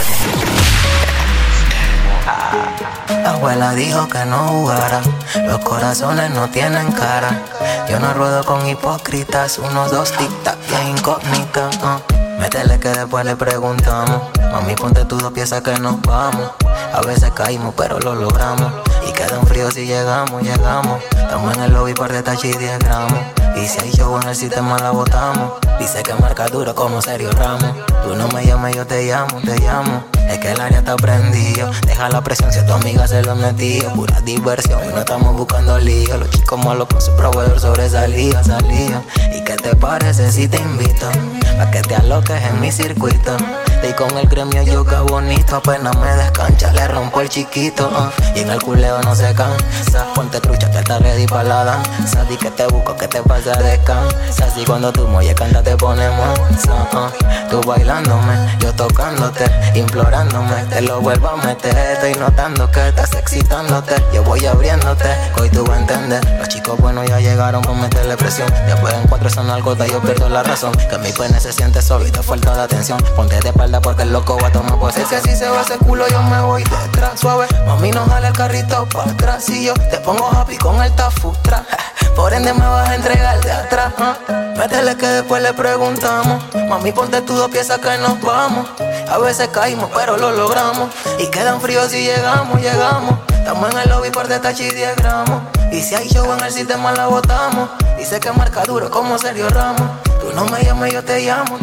La abuela dijo que no jugara, los corazones no tienen cara. Yo no ruedo con hipócritas, unos dos tic-tac y incógnita. Métele que después le preguntamos. Mami, ponte tus dos piezas que nos vamos. A veces caímos pero lo logramos. Y queda un frío si llegamos. Estamos en el lobby par de tachi 10 gramos. Y si hay show en el sistema la botamos. Dice que marca duro como Sergio Ramos. Tú no me llames, yo te llamo. Es que el área está prendido. Deja la presión si a tu amiga se lo metió. Pura diversión y no estamos buscando lío. Los chicos malos con su proveedor sobresalía. ¿Y qué te parece si te invito? Pa' que te aloques en mi circuito. Y con el gremio yoga bonito. Apenas me descancha, le rompo el chiquito. Y en el culeo no se cansa. Ponte trucha que está ready pa' la danza. Di que te busco, que te pasa, descansa. Así cuando tu muelle canta te pone mansa. Tú bailándome, yo tocándote, implorándome, te lo vuelvo a meter. Estoy notando que estás excitándote. Yo voy abriéndote, que hoy tú vas a entender. Los chicos buenos ya llegaron por meterle presión. Después en 4 son algotas, yo pierdo la razón. Que mi pene se siente solo y te falta de atención. Ponte de espalda porque el loco va a tomar posesión. Es que si se va ese culo yo me voy detrás. Suave, mami no jale el carrito para atrás. Si yo te pongo happy con el tafustra, por ende me vas a entregar de atrás. Métele que después le preguntamos. Mami, ponte tus dos piezas que nos vamos. A veces caímos pero lo logramos. Y quedan fríos si llegamos. Estamos en el lobby par de tachi 10 gramos. Y si hay show en el sistema la botamos. Dice que marca duro como Sergio Ramos. Tú no me llames, yo te llamo.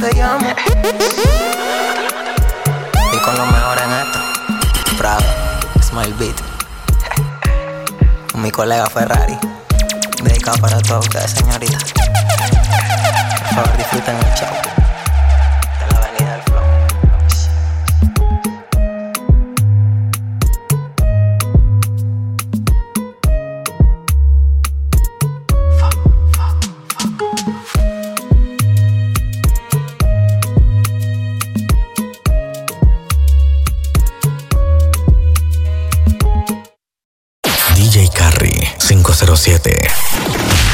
Y con lo mejor en esto, Prado, Smile Beat. Mi colega Ferrari. Dedicado para todos ustedes, señorita. Por favor, disfruten el show de la avenida del flow. DJ Carry 507.